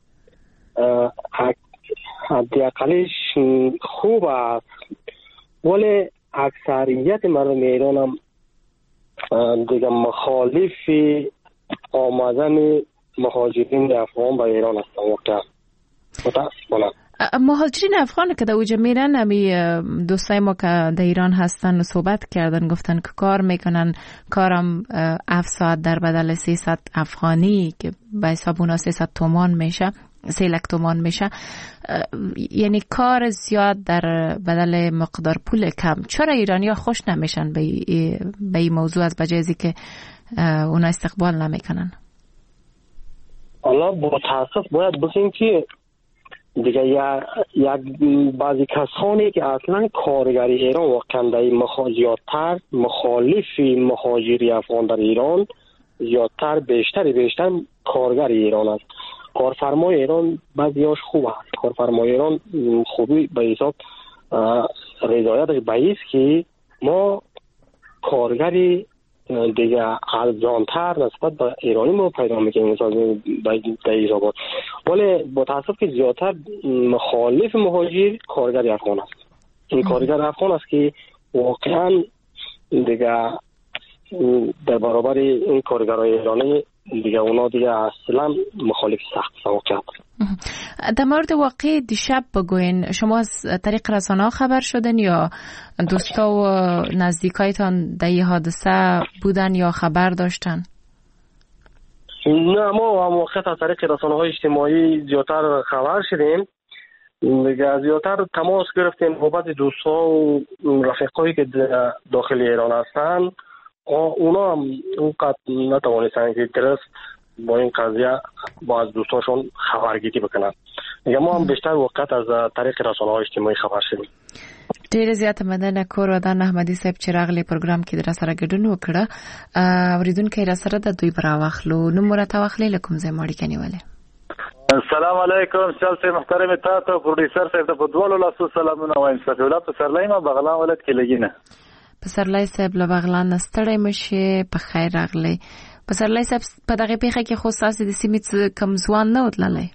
حداقلش خوب است ولی اکثریت مردم ایران هم دیگه مخالف آمدن مهاجرین افغان به ایران است واقعا متاسفانه. مهاجرین افغان که در اوجه میرن، امی دوستای ما که در ایران هستن صحبت کردن، گفتن که کار میکنن، کارم هفت ساعت در بدل سیصد افغانی که به حساب اونا سیصد تومان میشه، سه لک تومان میشه، یعنی کار زیاد در بدل مقدار پول کم. چرا ایرانی ها خوش نمیشن به این موضوع از بجای از که اونا استقبال نمیکنن؟ حالا با تاسف باید بگیم که دیگه یک بعضی کسانی که اصلا کارگری ایران واقعا در زیادتر مخالف مهاجری افغان در ایران زیادتر بیشتر بیشتر کارگری ایران است. کارفرمای ایران بعضیاش خوب است. کارفرمای ایران خوبی به حساب رضایتش به است که ما کارگری دیگه ارزانتر نسبت به ایرانی ما پیدا میکنیم مثلا در ایران. ولی با تاسف که زیادتر مخالف مهاجر کارگر افغان است. این کارگر افغان است که واقعا دیگه در برابر این کارگرای ایرانی دیگه اونا دیگه اصلا مخالف سخت واقعا. در مورد واقع دیشب بگوین، شما از طریق رسانه‌ها خبر شدن یا دوستا و نزدیکایتان در این حادثه بودن یا خبر داشتن؟ نه، ما هم واقعا از طریق رسانه‌های اجتماعی زیادتر خبر شدیم. دیگه زیادتر تماس گرفتیم با بعضی دوستا و رفیقایی که داخل ایران هستن. اونا هم اونقدر نتوانستن که درست با این قضیه با از دوستانشون خبرگیری بکنن. دیگه ما هم بیشتر وقت از طریق رسانه‌های اجتماعی خبر شدیم. ډیر زیات مننه کور ودان احمدي صاحب چې راغلی پروګرام کې در سره ګډون وکړه. اوریدونکو را سره د دوی براوخلو نو مرته واخلې لکم زې ماړي کني ولې. السلام علیکم شال سے محترم تا ته پروډوسر صاحب ته په دوه لاسو سلامونه وایم. صفیولا په سرلای ما بغلان ولایت کې لګینه. په سرلای صاحب له بغلان ستړی مشه په خیر راغلی. په سرلای صاحب په دغه پیښه کې خو ساسي د سیمې کم ځوان نه وتللی.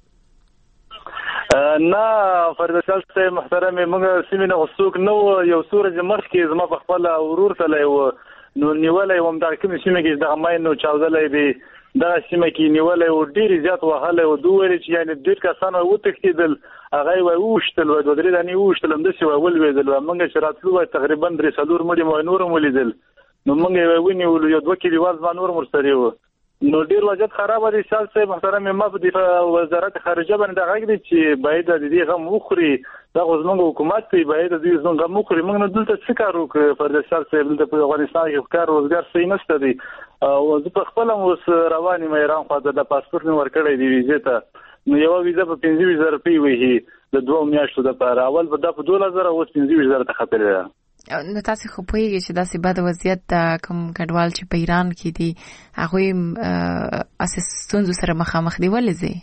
نه فردشال سے محترم موږ سیمې نه وسوک نو یو سورج مخ کې زما په خپل ورور تلای و نو نیولای وم دا کوم سیمې کې د ماین نو چاودلای دی دا سیمې کې نیولای و ډیر زیات وهله و دوه چې یعنی ډیر کسانو و تختیدل هغه و وشتل و درې دانی وشتل هم د سی ول ویدل موږ شراتلو تقریبا درې سلور مړي مو نور مولیدل نو موږ ونیول یو دوه کلی واز نور مرسري و نو ډیر وضعیت خراب دي. شال صاحب محترم ما په دفاع وزارت خارجه باندې غږ دي چې باید د دې غو مخري د غوښمن حکومت ته باید د دې زنګ مخري موږ نه دلته څه کارو کوي پر د شال صاحب د افغانستان کې کار روزګار صحیح نشته دي او زه په خپل اوس رواني مې ایران خواته د پاسپورت مې ورکړی دی ویزه ته نو یو ویزه په پنځه ویزه روپی وی د دوه میاشتو د پر اول په د دوه هزار او پنځه ویزه ته خطر ده. نو تاسو خو پوهیږئ چې داسې بد وضعیت د کوم کډوال چې په ایران کې دي هغوی اساس ستونزو سره مخامخ دي ولې ځي؟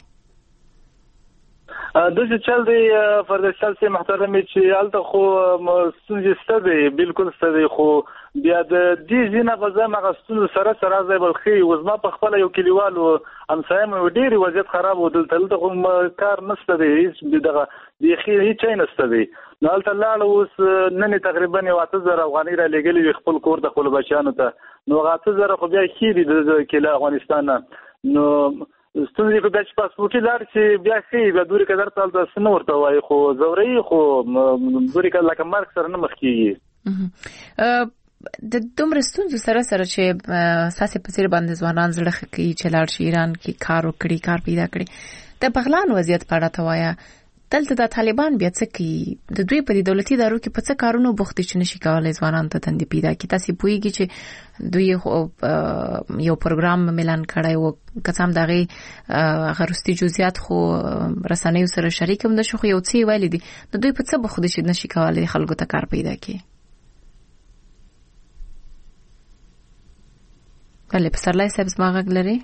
د څه چل دی فردشال سي محترم چې الته خو ستونزې ستې دي بالکل ستې خو بیا د دې ځینې غزا مغستون سره سره ځای بلخي وزما په خپل یو کلیوال او امسایم ډېری وضعیت خراب و دلته دغه کار نشته دی هیڅ دغه دی خیر هیڅ نه نشته دی نو الته لاله اوس نن تقریبا یو اته زره افغاني را لګلې خپل کور د خپل بچانو ته نو اته زره خو بیا خېری د کله افغانستان نو ستونزې په بچ پاسپورت لار چې بیا خې به دوری کدر تل د سن ورته وای خو زوري خو دوری کله لکه مارک سره نه مخ کیږي د دومره ستونزو سره سره چې ساسي په څیر باندې ځوانان زړه خکې چې لاړ شي ایران کې کار وکړي کار پیدا کړي د بغلان وضعیت په اړه توایا دلته د طالبان بیا څه کوي د دوی په دولتي ادارو کې په څه کارونو بوخت چې نشي کولای ځوانان ته تندې پیدا کړي تاسو پوهیږئ چې دوی یو پروګرام ملان کړی و قسم دغه غرستي جزئیات خو رسنیو سره شریک هم نشو خو یو څه ویل دي د دوی په څه بوخت چې نشي کولای خلکو ته کار پیدا کړي. بله پسرلای صاحب زما غږ لري؟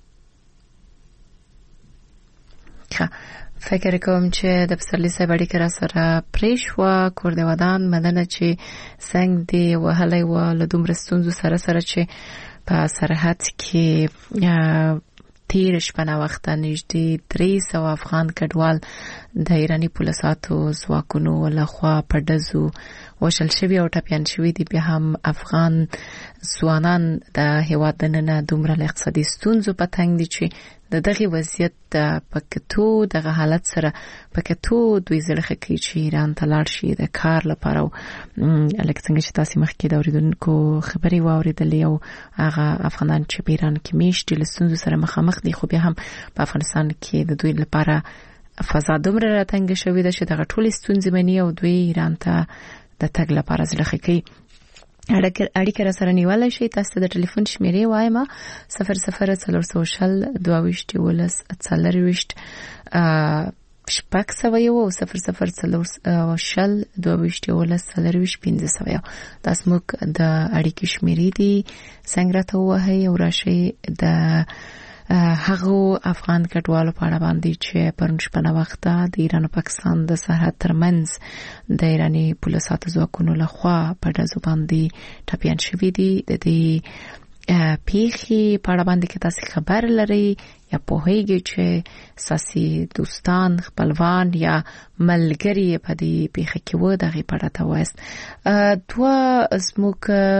ښه فکر کوم چې د پسرلي صاحب اړیکه را سره پرې شوه. کور د ودان مننه چې څنګه دی وهلی وه له دومره ستونزو سره سره چې په سرحد کې تیر شپه وخت نږدې درې سوه افغان کډوال د ایرانی پولیسو ځواکونو لخوا په ډزو وشل شوي او ټپیان شوي دي. بیا هم افغان ځوانان د هیواد دننه دومره له اقتصادي ستونزو په تنګ دي چې د دغه وضعیت په کتو دغه حالت سره په کتو دوی زړه کوي چې ایران ته لاړ شي د کار لپاره. لکه څنګه چې تاسو مخکې د اوریدونکو خبري واوریدلې او هغه افغانان چې په ایران کې میشتي له ستونزو سره مخامخ دي، خو بیا هم په افغانستان کې د دوی لپاره فضا دومره راتنګ شوې ده چې دغه ټولې ستونزې مني او دوی ایران ته د تګ لپاره زړه کوي. اړیکه را سره نیولای شي. تاسو د ټلیفون شمیرې وایم صفر صفر څلور سوه شل دوه ویشت یولس څلور ویشت شپږ سوه یو او صفر صفر څلور شل دوه ویشت یولس څلور ویشت پنځه سوه یو. دا زموږ د اړیکې شمیرې دي. څنګه راته ووهئ او راشئ د هغه افغان کډوالو په اړه باندې چې پرون شپه وخت د ایران او پاکستان د سرحد ترمنځ د ایرانی پولیسو ځواکونو لخوا په ډزو باندې ټپیان شوي دي. د دې پیښې په اړه باندې کې تاسو خبر لرئ یا پوهیږئ چې ساسي دوستان خپلوان یا ملګری په دې پیښه کې و دغه په اړه تاسو دوه زموږ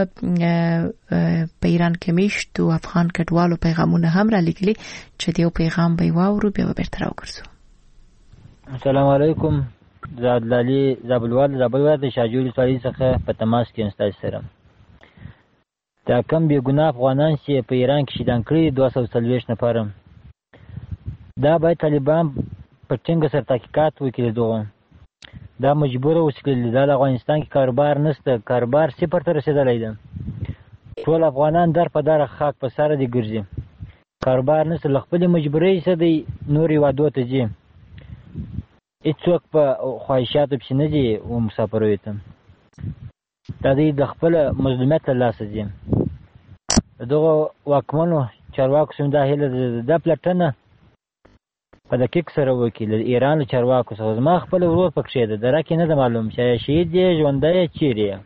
په ایران کې میشتو افغان کډوالو پیغامونه هم را لګلي چې دیو پیغام به واورو بیا به تر راوګرځو. السلام علیکم. زادلالي زابلوال زابلوال د شاجوري سوالي څخه په تماس کې استاد سره دا کم بی ګناه افغانان چې په ایران کې شهیدان کړي دوه سوه څلوېښت نفر دا باید طالبان په ټینګه سره تحقیقات وکړي. دغه دا مجبور اوس کړي د افغانستان کې کاروبار نشته، کاروبار صفر ته رسیدلی ده. ټول افغانان در په در خاک په سره دي ګرځي، کاروبار نشته. له خپلې مجبورۍ څخه دی نور هېوادو ته ځي، هېڅوک په خواهشاتو پسې نه ځي و مسافروي ته. دا دوی د خپل مظلومیت له لاسه ځي. د دغو واکمنو چارواکو سم دا هیله ده دا پلټنه په دقیق سره وکړي له ایران له چارواکو څخه. زما خپل ورور پکښې ده، دره کې نه ده معلوم چې شهید دی ژوندی چیرې.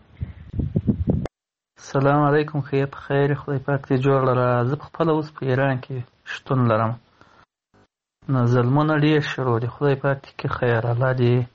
السلام علیکم. خیر په خیر، خدای پاک دې جوړ لره. زه په خپله اوس په ایران کې شتون لرم، نو ظلمونه ډېر شروع دي. خدای پاک دې کې خیر، الله دې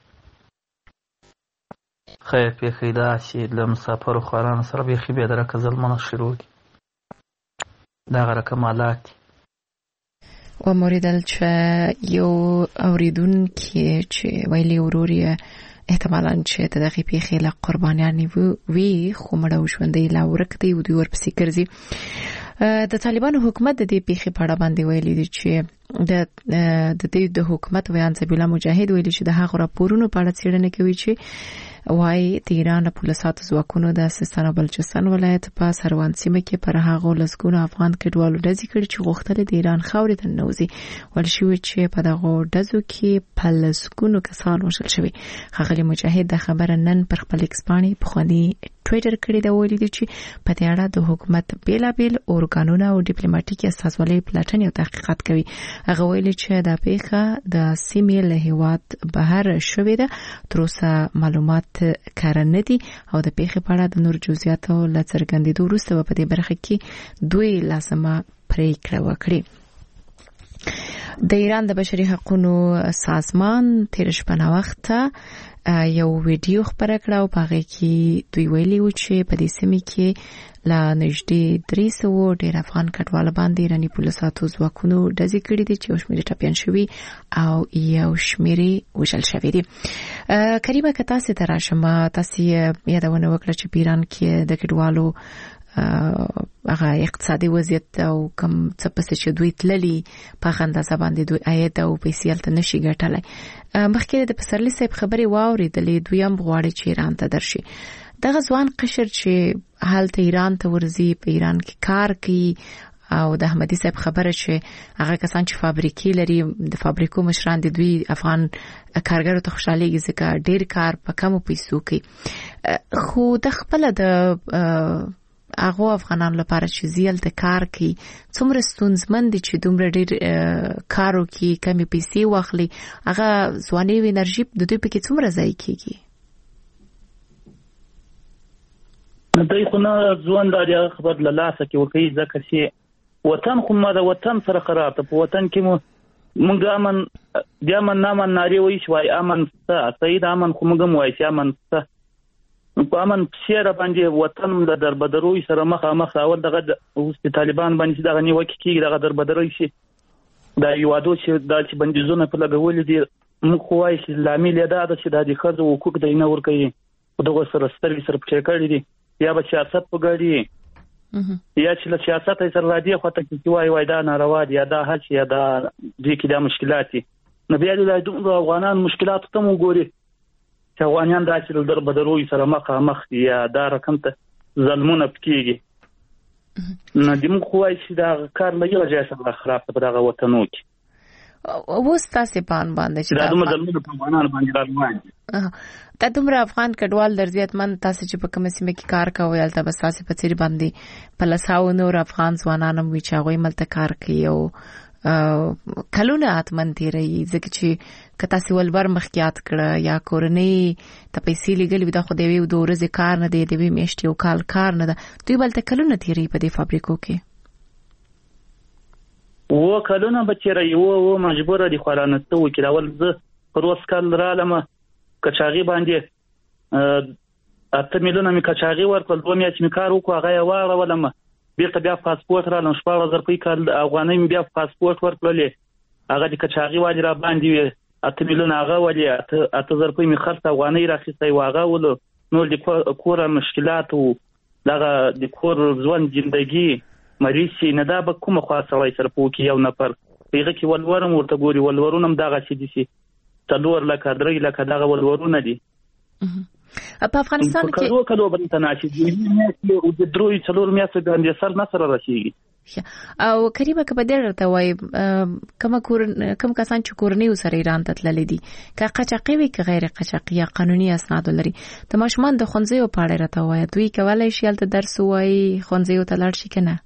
خیر پیښې داسې له مسافرو خوارانو سره بیخي بېدرکه ظلمونه شروع دي. دغه رقم حالات دي. و موریدل چې یو اوریدونکي چې ویلي ورور یې احتمالاً چې د دغې پیښې له قربانیانې وي خو مړه او ژوندی لا ورک دی او دوی ورپسې ګرځي. د طالبانو حکومت د دې پیښې په اړه باندې ویلي دي چې د د دې د حکومت ویان ذبیح الله مجاهد ویلي چې د هغو راپورونو په اړه څېړنه کوي چې وایي د ایران پولیسو ځواکونو د سیستان او بلوچستان ولایت په سروان سیمه کې پر هغو لسګونو افغان کډوالو ډزې کړې چې غوښتل د ایران خاورې ته ننوځي. ویل شوي چې په دغو ډزو کې په لسګونو کسان وژل شوي. ښاغلي مجاهد د خبره نن پر خپل ایکس پاڼې پخواني ټویټر کړی دا ویلي دي چې په دې اړه د حکومت بیلابیل اورګانونه او ډیپلوماټیکي استازولۍ پلټنې او تحقیقات کوي. هغه ویلي چې دا پیښه د سیمې له هیواد بهر شوې ده، تر اوسه معلومات کار نه دي او د پیښې په اړه د نور جزئیاتو له څرګندېدو وروسته په دې برخه کې دوی لازمه پریکړه وکړي. د ایران د بشري حقوقو سازمان تیر شپه وخت یو ویډیو خبره کړه او په هغه کې دوی ویلي و چې په دې سیمه کې لا نږدې درې سوه ډېر افغان کډوال باندې ایراني پولیسو ځواکونو ډزې کړې دي چې یو شمېر ټپیان شوي او یو شمېر وژل شوي دي. کریمه که تاسې ته راشم، تاسې یادونه وکړه چې په ایران کې د کډوالو هغه اقتصادي وضعیت او کم څه پسې چې دوی تللي په هغه اندازه باندې دوی عاید او پیسې هلته نشي ګټلی. مخکې د پسرلي صاحب خبرې واورېدلې، دوی هم غواړي چې ایران ته درشي. دغه ځوان قشر چې هلته ایران ته ورځي، په ایران کې کار کوي او د احمدي صاحب خبره چې هغه کسان چې فابریکې لري د فابریکو مشران دي دوی افغان کارګرو ته خوشحالېږي ځکه ډېر کار په کمو پیسو کوي. خو د خپله د هغه افغانانو لپاره چې زیل ته کار کوي څومره ستونزمن دي چې دومره ډېر کار وکړي، کمې پیسې واخلي، هغه ځواني او انرژي د دوی پکې څومره ضایع کېږي. دوی خو نه ژوند د خبر له لاسه کې ورکوي ځکه چې وطن خو ما د وطن سره خراب ته په وطن کې مو موږ امن د امن نامن ناری وای شوای امن څه سید امن خو موږ مو وای چې امن څه په امن سیره باندې وطن د دربدروي سره مخه مخه اول دغه اوس طالبان باندې دغه نیوکه کیږي دغه دربدروي شي دا یو اډو چې د چې بندیزونه په لګول دي موږ خو وای چې لامل دا د چې د خځو حقوق د نه ور کوي دغه سره سترګې سره پټ کړی دي یا به سیاست په ګړی یا چې له سیاست یې سره راځي خو ته چې وای وای دا ناروا دي یا دا هڅ یا دا دې کې د مشکلات دي نو بیا د افغانان مشکلات ته مو ګوري چې افغانان دا چې در بدروي سره مخه مخ دي یا دا رقم ته ظلمونه پکېږي نو د موږ وای چې دا کار له یو ځای سره خراب په دغه وطنو کې اوس تاسو پان باندې چې دا دومره ظلمونه په افغانان باندې روان دي دا دومره افغان کډوال درځيت من تاسو چې په کومه سیمه کې کار کوي البته بس تاسو په چیرې باندې په لساو نور افغان ځوانان هم وی چې هغه ملته کار کوي او کلونه اتمن تیری ځکه چې کتا سی ولبر مخکیات کړه یا کورنۍ ته پیسې لګلې دا خو دی وی د ورځې کار نه دی دی میشتي او کال کار نه ده دوی بلته کلونه تیری په دې فابریکو کې و کلونه بچره یو و مجبور دي خلانه ته وکړ اول زه پروس کال را لمه کچاغي باندې اته میلیونه می کچاغي ورکول دوه میاشتې می کار وکړ هغه واړه ولمه بیرته بیا پاسپورت را لم شپږ هزار روپۍ کال افغانۍ می بیا پاسپورت ورکړلې هغه د کچاغي واجب را باندې اته میلیونه هغه ولې اته اته هزار روپۍ می خرڅ افغانۍ راخیستای واغه ول نو د کور مشکلات او دغه د کور ژوند ژوندۍ مریسي نه دا به کومه خاصه سره پوکي یو نفر پیغه کې ولورم ورته ګوري ولورونم دغه شي دي تلور لکه درې لکه دغه ولورونه دي په افغانستان کې کله کله به تناشي دي او د دروي څلور میاشتې باندې سر نه سره راشي او کریمه کبه درته وای کوم کور کوم کسان چې کورنۍ سره ایران ته تللي دي که قچاقي وي که غیر قچاقي یا قانوني اسناد لري د ماشومان د خونځي په اړه راته وای دوی کولای شي الته درس وای خونځي ته لاړ شي کنه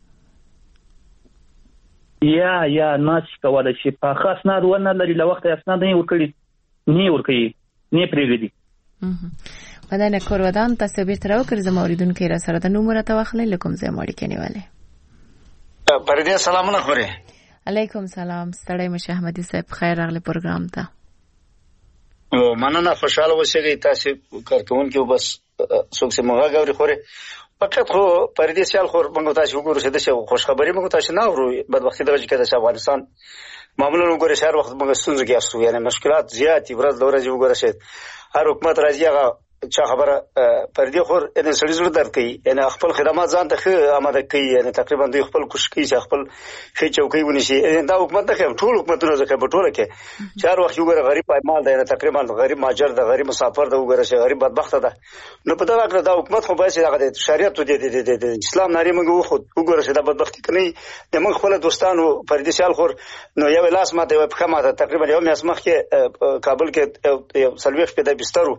یا یا ناش کولای شي په خاص نه ونه لري له وخت اسناد نه ورکړي نه ورکړي نه پریږدي مدانه کورودان تاسو به تر وکړ زموریدون کې را سره د نومره توخلې لکم زه ماړي کېنیواله پردې سلامونه خوري علیکم سلام ستړی مشه احمدي صاحب خیر راغله پروګرام ته او مننه خوشاله اوسئ تاسو کارکون کې بس څوک سم غاغوري خوري فقط خو پردې سیال خور موږ تاسو وګورئ چې د خوش خبري موږ تاسو نه اورو بدبختی درجه کې د افغانستان معمولا وګورئ شهر وخت موږ ستونزې کې اسو یعنی مشکلات زیات ورځ لورځ وګورئ چې هر حکومت راځي هغه چا خبره پردې خور ان سړي زړه درد کوي یعنی خپل خدمات ځان ته آماده کوي یعنی تقریبا دوی خپل کوشش کوي چې خپل شي چوکۍ ونیسي دا حکومت ته ټول حکومتونه ځکه په ټوله کې چار وخت وګوره غریب پایمال دی تقریبا غریب ماجر دی غریب مسافر دی وګوره چې غریب بدبخت دی نو په دغه کې دا حکومت خو باید هغه شریعت دی د اسلام ناری موږ خو وګوره چې دا بدبختی کوي د موږ خپل دوستانو پردې سیال خور نو یو لاس ماته یو په ماته تقریبا یو میاس مخ کې کابل کې یو سلويخ په د بسترو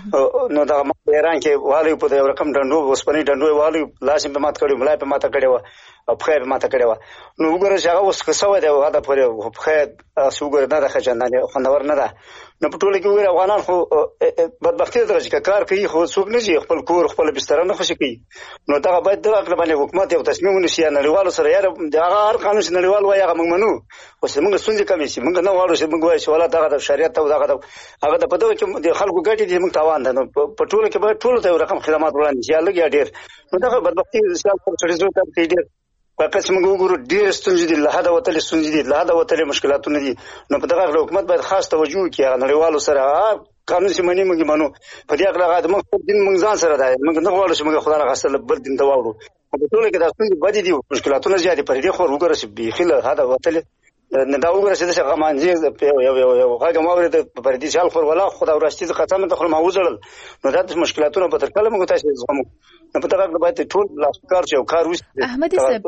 نو دا ایران کې والي په یو رقم ډنډو وسپنی ډنډو والي لاس په مات کړو ملای په مات کړو او په په مات کړو نو وګوره چې هغه اوس څه دی هغه په په خې وګوره نه راځي خجاندانه خوندور نه ده نو په ټوله کې وګوره افغانان خو بدبختی درجه کې کار کوي خو څوک نه جي خپل کور خپل بستر نه خوشي کوي نو دا باید د اقل باندې حکومت یو تصمیم ونیسي نړیوالو سره یاره دا هر قانون چې نړیوال وایي هغه موږ منو او چې موږ سنځي کمی شي موږ نه وایو چې موږ وایو چې ولا دا شریعت او دا هغه د پدو کې د خلکو ګټې دي موږ تاوان ده نو په ټوله کې به ټول ته رقم خدمات وړاندې شي لګي ډیر نو دا بدبختی سیاسي چړې زو ته ډیر په پس موږ وګورو ډیر ستونزې دي له هدا وتل ستونزې دي له هدا وتل مشکلاتونه دي نو په دغه حکومت باید خاص توجه وکړي نړیوالو سره قانون سیمه نه موږ منو په دې اړه غاډه موږ دین موږ ځان سره ده موږ نه غواړو چې موږ خدای نه غسل بل دین ته واوړو په ټول کې دا ستونزې بدې دي مشکلاتونه زیات دي پر دې خو وګورئ چې بخیله هدا وتل نه دا وګورئ چې څنګه مانځي یو یو یو هغه ماورد پر دې ځال خور ولا خدای ورستي قسم ته خو ما وزړل نو دا د مشکلاتونو په تر کله موږ تاسو زغمو نو په دغه باید ټول لاس کار چې کار وشي احمدي صاحب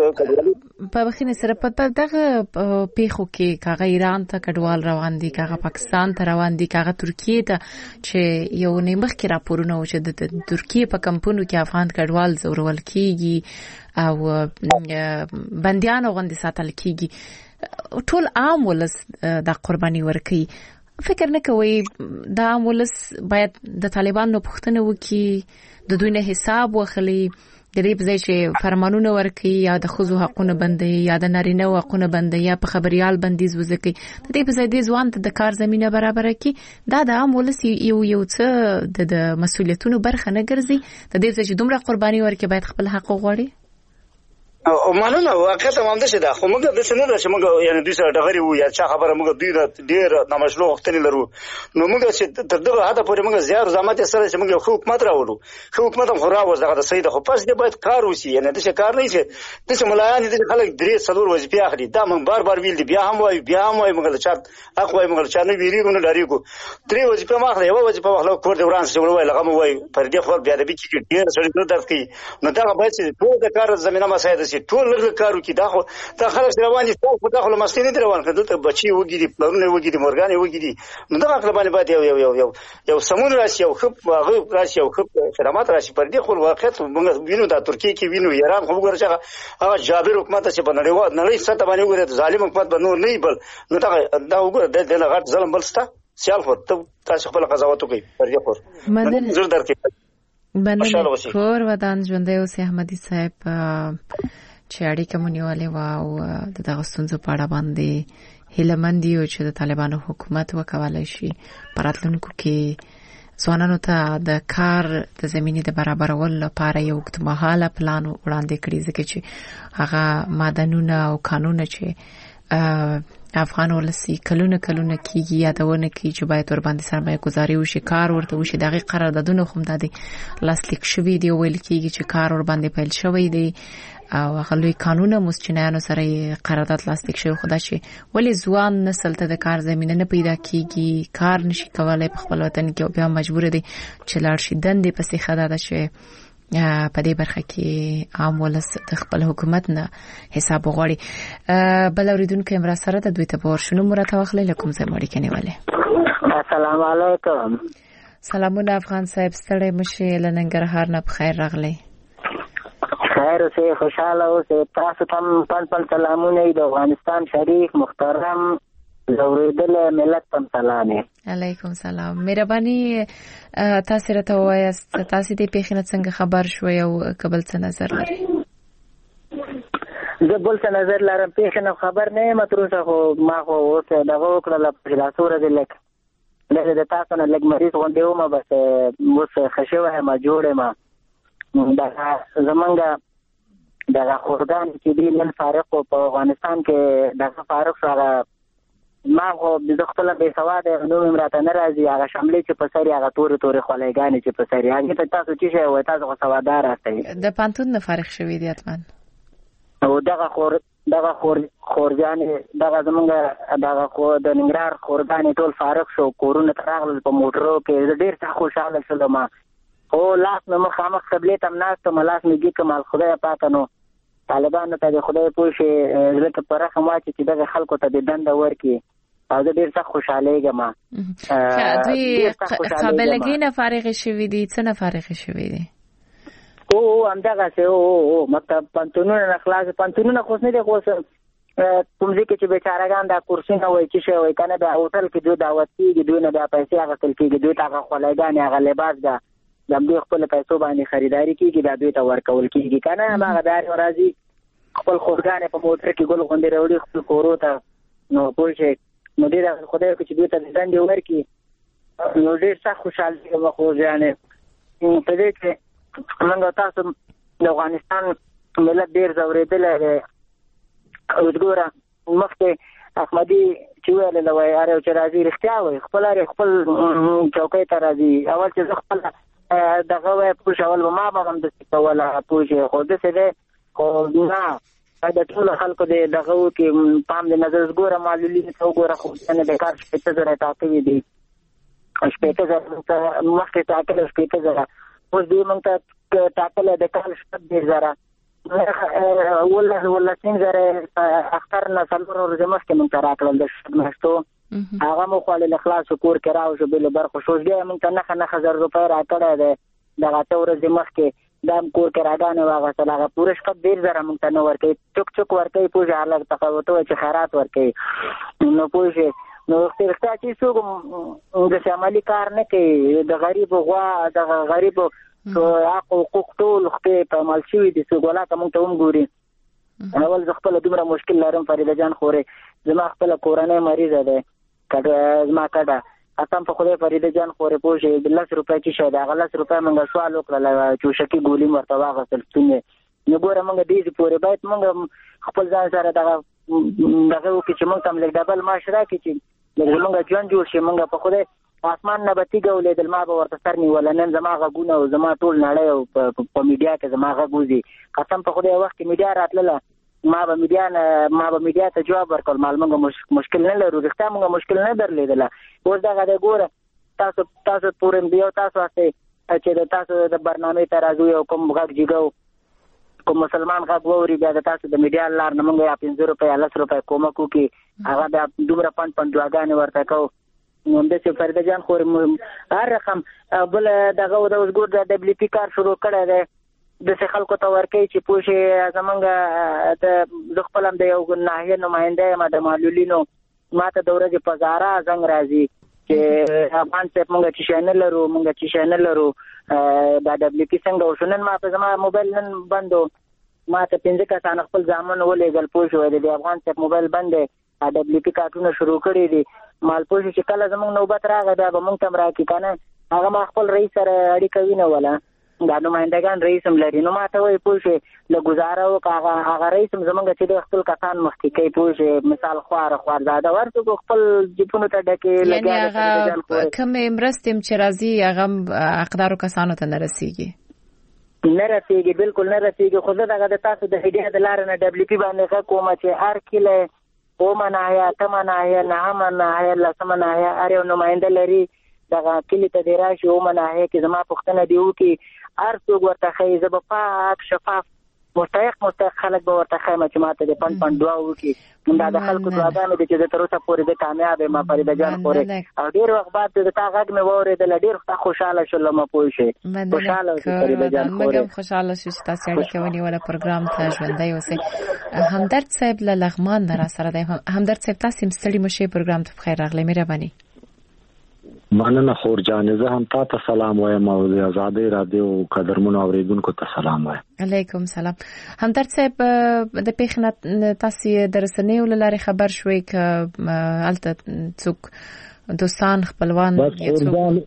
په بخینه سره په دغه پیخو کې کاغه ایران ته کډوال روان دي کاغه پاکستان ته روان دي کاغه ترکیه ته چې یو نیمخ کې راپورونه و چې د ترکیه په کمپونو کې افغان کډوال زورول کیږي او بنديان غوندي ساتل کیږي ټول عام ولس د قرباني ورکي فکر نه کوي د عام ولس باید د طالبانو پښتنه وکي د دوی نه حساب واخلي د دې په ځای چې فرمانونه ورکړي یا د ښځو حقونه بندي یا د نارینه حقونه بندي یا په خبريال بندیز وځکي د دې په ځای د ځوان ته د کار زمينه برابر کړي دا د عام ولس یو یو څه د مسولیتونو برخه نه ګرځي د دې ځای چې دومره قرباني ورکړي باید خپل حق وغواړي او مننه واقعا هم ده چې دا خو موږ د څه نه ده چې موږ یعنی دوی سره ډغري وو یا چا خبره موږ دوی ډېر نامشروع وختنی لرو نو موږ چې تر دغه حد پورې موږ زیار زحمت سره چې موږ یو حکومت راوړو خو حکومت هم خورا وځه د سید خو پس دې باید کار وشي یعنی د څه کار نه شي د څه ملایان دي خلک درې څلور وظیفې اخلي دا موږ بار بار ویل دي بیا هم وای بیا هم وای موږ چا حق وای موږ چا نه ویریږو نه ډاریږو درې وظیفې ما اخلي یو وظیفه واخلو کور د وران څه وای لغه وای پر دې خپل بیا د بي کې ډېر سړي درد کوي نو دا باید چې ټول د کار زمينه مساعده شي ټول لږ کار کی دا خو دا خلک روان دي خو دا خو مسلې نه روان کړي ته بچي وګړي پلرونه وګړي مورګان وګړي نو دا خپل باندې باید یو یو یو یو سمون راشي او خپ هغه راشي او خپ خدمات راشي پر دې خو واقعیت موږ وینو دا ترکیه کې وینو ایران خو وګورئ هغه جابر حکومت چې په نړیوال نړۍ سطح باندې وګورئ ظالم حکومت به نور نه بل نو دا دا وګورئ د لغت ظلم بلستا سیال خو ته تاسو خپل قضاوت کوي پر دې خو مدن زر درکې بنل کور ودان ژوندې اوس احمدي صاحب چې اړیکه مونږولې و او دغه ستونزو په اړه باندې هیلمند یو چې د طالبانو حکومت وکولای شي پراتلونکو کې ځوانانو ته د کار د زمينې د برابرولو لپاره یو اوږدمهاله پلان وړاندې کړی ځکه چې هغه مادنونه او قانون چې افغان ولسی کلونه کلونه کیږي یادونه کوي چې باید ور باندې سرمایه گذاري وشي کار ورته وشي دغه قراردادونه خو د لاسلیک شوی دی ویل کیږي چې کار ور باندې پیل شوی دی او هغه قانونه مسچنانو سره قرارداد لاسلیک شوی خدا چې ولی ځوان نسل ته د کار زمينه نه پیدا کیږي کار نشي کولای په خپل وطن کې او بیا مجبور دي چې لاړ شي دندې پسې خدا ده چې په دې برخه کې عام ولس د خپل حکومت نه حساب وغواړي بل اوریدونکو امرا سره د دوی ته ورشنو مرته واخلې لکم زه مړی کني والے السلام علیکم سلامونه افغان صاحب ستړی مشه لننګرهار نه بخیر راغلی خیر اوسه خوشاله اوسه تاسو ته پن پن سلامونه د افغانستان شریف محترم زوریدل ملت تم سلامه علیکم سلام مهرباني تاسو راته وایاست تاسو دې پیښنه څنګه خبر شوي او قبل څه نظر لري زه بل څه نظر لرم پیښنه خبر نه متروسه خو ما خو اوس دغه وکړه په لاسوره دې لک لکه د تاسو نه لګ مریض غونډه ومه بس اوس خښوه ما جوړه ما دا زمونږ دغه خوردان چې دی نن فارق په افغانستان کې دغه فارق سره ما خو د خپل به سواد نو امراته ناراضي هغه شاملې چې په سری هغه تور تور خلایګانی چې په سری هغه ته تاسو چې شی وای تاسو سوادار راستئ د پانتون نه فارغ شوی دی اتمن او دغه خور دغه خور خورجان دغه زمونږ دغه خو د ننګرهار خورګانی ټول فارغ شو کورونه تراغل په موټرو کې ډیر څه خوشاله شوم او لاس نو مخامخ قبلې تم ناس ته ملاس میږي کمال خدای پاک نو طالبانو ته خدای پوښي زړه په رخه ما چې دغه خلکو ته د دند ورکی او د ډیر څه خوشاله ګما دوی قابلګي نه فارغ شوی دي څه نه فارغ شوی دي او همدغه څه او مکتب پنتونونه اخلاص پنتونونه خو نه دي خو کوم ځکه چې بیچارهګان دا کورسي نه وای چې شوی کنه د هوټل کې دوی دعوت کیږي دوی نه د پیسې هغه تل کېږي دوی ته خلایګان هغه لباس دا د دوی خپل پیسو باندې خریداري کیږي دا دوی ته ورکول کیږي کنه هغه دار راځي خپل خورګان په موټر کې ګل غونډې وروړي خپل کورو ته نو پوه نو ډیر خدای کو چې دوی ته دندې ورکي نو ډیر څه خوشاله یم خو ځانه په دې کې موږ تاسو د افغانستان ملت ډیر زوریدل دی او دغه مخکې احمدي چې ویل له وای اره چې راځي رښتیا وای خپل لري خپل چوکۍ ته راځي اول چې خپل دغه وای پوښ اول ما به هم د څه ولا پوښ خو د څه خو نه دا ټول خلکو د دغه کې پام د نظر ګوره معلولین ته وګوره خو نه د کار شپته زره تاکي دي شپته زره مخکې تاکل شپته زره اوس دې مونږ ته تاکل د کال شپته زره والله والله څنګه اختر نه څلور ورځې مخکې مونږ ته راکړل د شپږ میاشتو هغه مو خو له اخلاص کور کې راو شو بل بر خوشوږي مونږ ته نه نه هزار روپۍ راکړه ده دغه ورځې مخکې دا کور کې راګانې واغسل هغه پوره شپږ ډیر زره مونږ ته نه ورکوي ټوک ټوک ورکوي پوه هغه تفاوت چې خیرات ورکوي نو پوه نو اختیار چې څوک د عملی کار نه کوي د غریب غوا د غریب سو حقوق ټول په مال شوی دي سو ګولا کوم ته هم ګوري اول ځ خپل دومره مشکل لرم فریده جان خورې زما خپل کورنۍ مریض ده کډه زما کډه اتم په خوده فریده جان خورې پوښې د لس روپۍ چې شه دا غلس روپۍ منګه سوال وکړل چوشکی ګولې مرته واغسل ستونه نو ګوره منګه دې پورې باید منګه خپل ځان سره دغه دغه کې چې منګه تم لګ ډبل معاشره کې چې منګه ژوند جوړ شي منګه په خوده آسمان نه بتی ګولې د ما به ورته سر نیول نن زما غوونه او زما ټول نړۍ په میډیا کې زما غوږوزي قسم په خوده وخت میډیا راتله ما به میډیا ما به میډیا ته جواب ورکول مال موږ مشکل نه لرو رښتیا موږ مشکل نه درلیدله اوس دغه د ګوره تاسو تاسو پورم دیو تاسو واسه چې تاسو د برنامه ته راځو یو کوم غږ جګو کوم مسلمان غږ ووري بیا د تاسو د میډیا لار نه موږ یا پنځه روپۍ لس روپۍ کومه کو کې هغه د دومره پن پن دعاګانې ورته کو نو د څه فرده جان خورې هر رقم بل دغه د اوس ګور د دبليو پی کار شروع کړی دی د څه خلکو ته ورکې چې پوښي زمونږ د خپلم د یو ناحیه نماینده ما د معلولینو ماته د ورځې په زارا زنګ راځي چې افغان څخه مونږ چې چینل لرو مونږ چې چینل لرو د دبليو پی څنګه وشنن ما په زما موبایل نن بندو ما ته پنځه کسان خپل ځامن ولېګل پوښوي د افغان څخه موبایل بندې دبليو پی کارتونه شروع کړی دي مال پوښي چې کله زمونږ نوبت راغی بیا به مونږ تم راکې کنه هغه ما خپل رئیس سره اړیکه وینوله دا نمائندگان رئیس هم لري نو ماته وایي پوښي له گزاره وکړه هغه هغه رئیس هم زمونږ چې د خپل کسان مخکې کوي پوښي مثال خوار خوارزاده ورته خپل جیبونو ته ډکې لګیا هغه کومې مرستې چې راځي هغه حقدارو کسانو ته نه رسیږي نه رسیږي بالکل نه رسیږي خو زه دغه د تاسو د هدیه د لارې نه دبليو پی باندې ښه کومه چې هر کله اومه ناحیه اتمه ناحیه نهمه ناحیه لسمه ناحیه هر یو نماینده لري دغه کلي ته دی راشي اومه ناحیه کې زما پوښتنه دی وکړي هر څوک ورته ښایي زه به پاک شفاف مستحق مستحق خلک به ورته ښایم چې ماته د پن پن دعا وکړي دا د خلکو دعاګانې دي چې زه تر اوسه پورې د کامیاب یم فریده جان خورې او ډېر وخت بعد د تا غږ مې واورېدله ډېر خوشحاله شولم پوه شوې خوشحاله اوسې فریده جان خورې موږ هم خوشحاله شو چې تاسې اړیکه ونیوله پروګرام ته ژوندی اوسئ همدرد صاحب له لغمان نه راسره دی همدرد صاحب تاسې هم ستړي مه شئ پروګرام ته بخیر راغلی مهرباني مننه خور جان زه هم تاسو سلام وایم او د آزادۍ رادیو قدرمنو اوریدونکو ته سلام وایم علیکم سلام همدرد صاحب د پیښنه تاسو د رسنیو لاره خبر شوي ک الته څوک دوستان خپلوان یې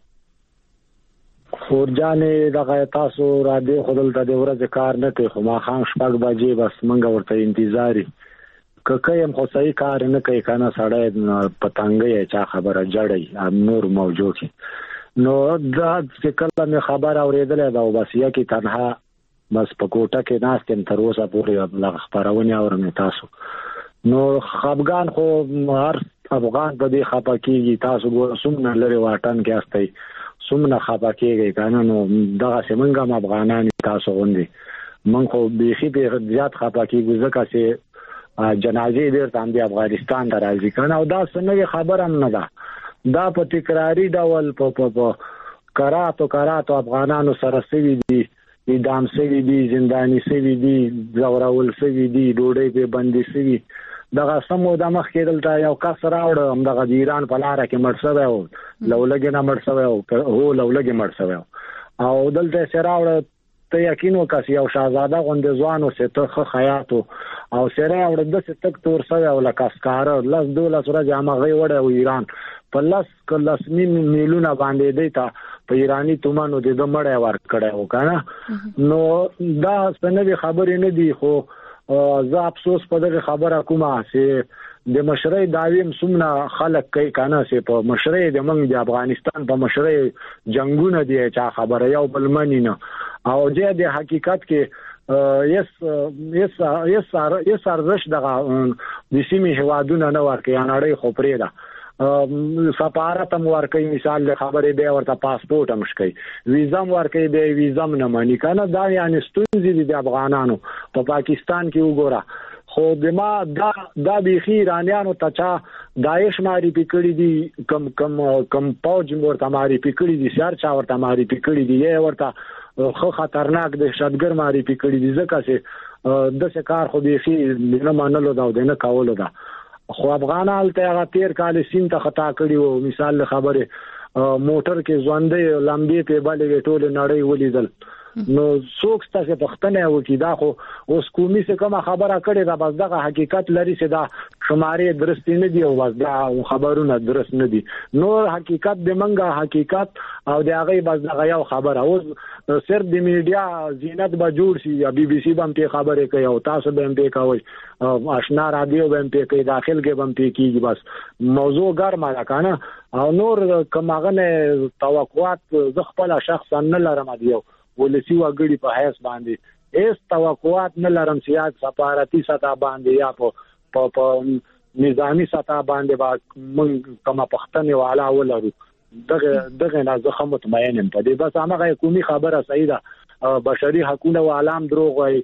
خور جان دغه تاسو رادیو خپل ته د ورځې کار نه کوي خو ما خام شپږ بجې بس منګه ورته انتظاري ککایم خو صحیح کار نه کوي کنه سړی پتنګي چا خبره جړی نور موجود نو دا چې کله مې خبر اوریدل دا بس یا کې تنها بس په کوټه کې ناس تم تر اوسه پورې لغ خبرونه اورم تاسو نو خپګان خو هر افغان په دې خپکیږي تاسو ګور سمنه لري واټن کې استي سمنه خپکیږي کنه نو دا څنګه افغانان تاسو غوندي من خو بيخي به زیات خپکیږي ځکه چې جنازې ډېر تام دي افغانستان ته راځي کنه او دا څنګه خبر هم نه ده دا په تکراری ډول په په کراتو کراتو افغانانو سره سوي دي اعدام سوي دي زنداني سوي دي زوراول سوي دي ډوډۍ په بندي سوي دغه سمو د مخ کې دلته یو کس راوړ هم دغه ایران په لار کې مړ شوی او لولګي نه مړ شوی او هو لولګي مړ شوی او دلته سراوړ ته یقین وکړ یو شاهزاده غوندې ځوان او ستخه خیاطو او سره اور د ستک تور سره او لکاسکار لاس دوله سره جامه غي وړه او ایران په لاس کلاس مين میلونه باندې دیتا په ایرانی تومانو د دمړې ور کړه وکنه نو دا څنګه خبرې نه دی خو زه افسوس په دغه خبره کومه چې د مشرۍ داویم سمنه خلک کوي کنه چې په مشرۍ د منګ د افغانستان په مشرۍ جنگونه دي چې خبره یو بل منی نه او دې د حقیقت کې یس یس یس یس ارزش دغه د سیمې هوادونه نه ورکي انړې خو پرې ده سفارت هم ورکي مثال له خبرې به ورته پاسپورت هم شکي ویزم ورکي به ویزم نه مانی کنه دا یعنی ستونزې دي د افغانانو په پا پاکستان کې وګوره خو دما دا دا بيخي ایرانیانو ته چا داعش ماري پکړی دي کم کم کم پوج ورته ماري پکړی دي سر چا ورته ماري پکړی دي یې ورته خو خطرناک دهشتګر ماري پکړی دي ځکه چې د څه کار خو بيخي نه منلو دا نه کولو دا خو افغانان ته هغه تیر کال سین ته خطا کړی وو مثال خبره موټر کې ځوندې لمبي په بالې ټول نړۍ ولیدل نو څوک ستاسو پښتنه وکي دا خو اوس کومي څه کومه خبره کړې دا بس دغه حقیقت لري چې دا شمارې درست نه دي او بس دا خبرونه درست نه دي نور حقیقت د منګه حقیقت او د هغه بس دغه یو خبره اوس صرف د میډیا زینت به جوړ شي یا بي بي سي باندې خبره کوي او تاسو به هم په کوي آشنا رادیو باندې کوي داخل کې باندې کیږي بس موضوع ګرمه ده کنه او نور کومه نه توقعات ز خپل شخصا نه لرم دیو ولسی وګړي په حیث باندې هیڅ توقعات نه لرم چې سفارتي سطح باندې یا په په نظامی سطح باندې با موږ کومه پښتنه والا ولرو دغه دغه نه زه هم مطمئن یم په دې بس هغه کومي خبره صحیح ده بشري حقوقو عالم دروغ وای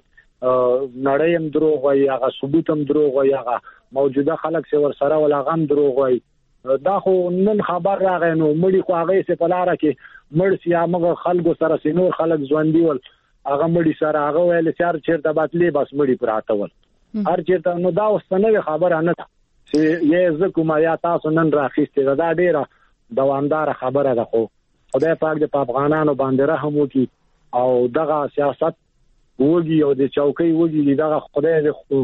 نړۍ هم دروغ وای هغه ثبوت هم دروغ وای هغه موجوده خلک چې ور سره ولا غم دروغ وای دا خو نن خبر راغی نو مړي خو هغه څه په لار کې مړ سي هغه خلکو سره سينور خلک ژوندۍ ول هغه مړي سره هغه ویل چې چیرته باتلې بس مړي پراته ول هر چیرته نو دا وسنه خبره نه چې یې زکه یا تاسو نن راخېسته دا ډیره دوامدار خبره ده خو خدای پاک د افغانانو باندې رحم وکي او دغه سیاست وږي او د چوکۍ وږي دغه خدای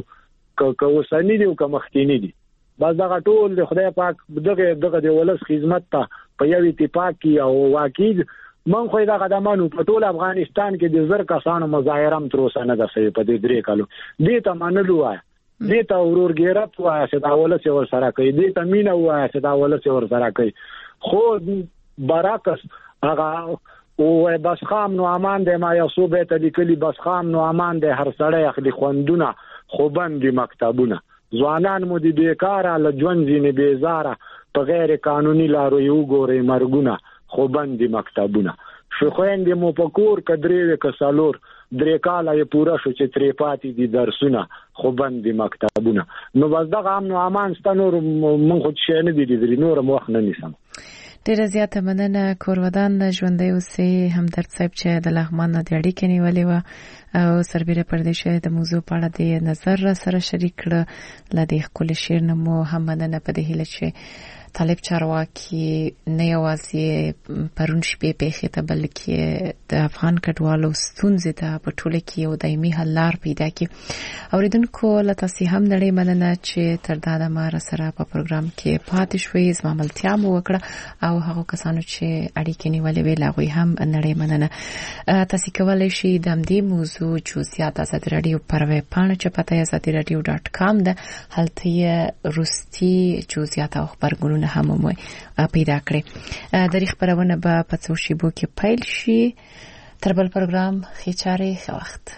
دې کوسنی دی او کمختینی دی بس دغه ټول د خدای پاک دغه دغه د ولس خدمت ته په یو اتفاق کې او واقعي من خو دا قدمانو په ټول افغانستان کې د زر کسانو مظاهره هم تر اوسه نه ده صحیح په دې درې کالو دې ته منلو وای دې ته ورورګیرت وای چې دا ولس ور سره کوي دې ته مینا وای چې دا ولس ور سره کوي خو برعکس هغه او بس خام نو امان د ما یو صوبې ته لیکلي بس خام نو امان د هر سړی اخلي خوندونه خو بندي مکتبونه ځوانان مو د بیکاره لجون ځینې بیزاره په غیر قانوني لارو یو ګوري مرګونه خو بندي مکتبونه شو خويندې مو په کور کډري وکسالور درې کاله یې پورا شو چې تری پاتې دي درسونه خو بندي مکتبونه نو بس دغه امن او امان ستنور مونږ خو شي نه دي دي نور مو وخت نه نیسم ډیره زیاته مننه کورودان ژوندۍ اوسې همدرد صاحب چې د لغمان د اړیکې نیولې و او سربېره پردیشه د موضوع په اړه د نظر را سره شریک کړ لدې خپل شیر نمو هم مننه په دې هیله چې طالب چارواکي نه یوازې پرون شپې پیښې ته بلکې د افغان کډوالو ستونزې ته په ټوله کې یو دایمي حل لار پیدا کړي اوریدونکو له تاسو هم نړۍ مننه چې تر دا د مار سره په پروګرام کې پاتې شوي زما ملتیا مو وکړه او هغه کسانو چې اړیکې نیولې وی لاغوي هم نړۍ مننه تاسو کولای شئ د دې موضوع جزئیات آزادي رادیو پر ویب پاڼه چې پته آزادي رادیو ډاټ کام ده هلته یې روستي جزئیات او خبرګونونه هم مو پیدا کړئ د خبرونه به په څو شیبو کې پیل شي تر بل پروګرام خېچاري ښه وخت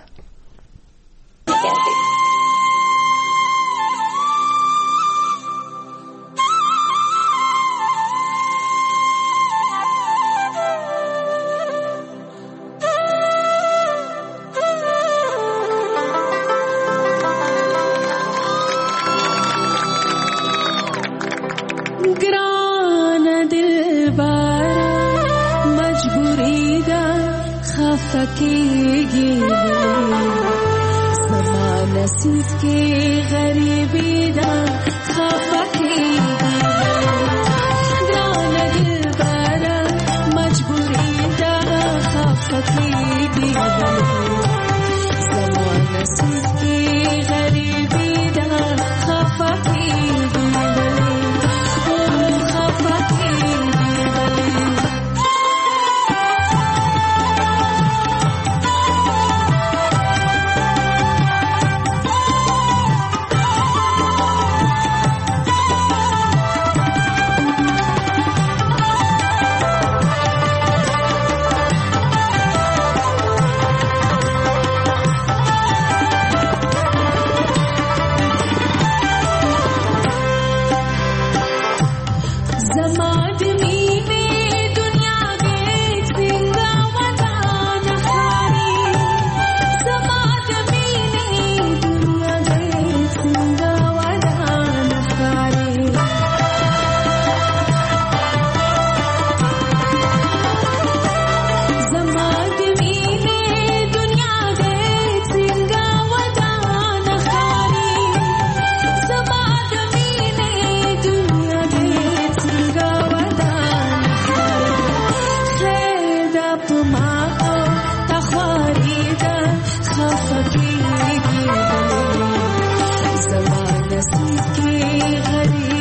کېږي नसीब के गरीब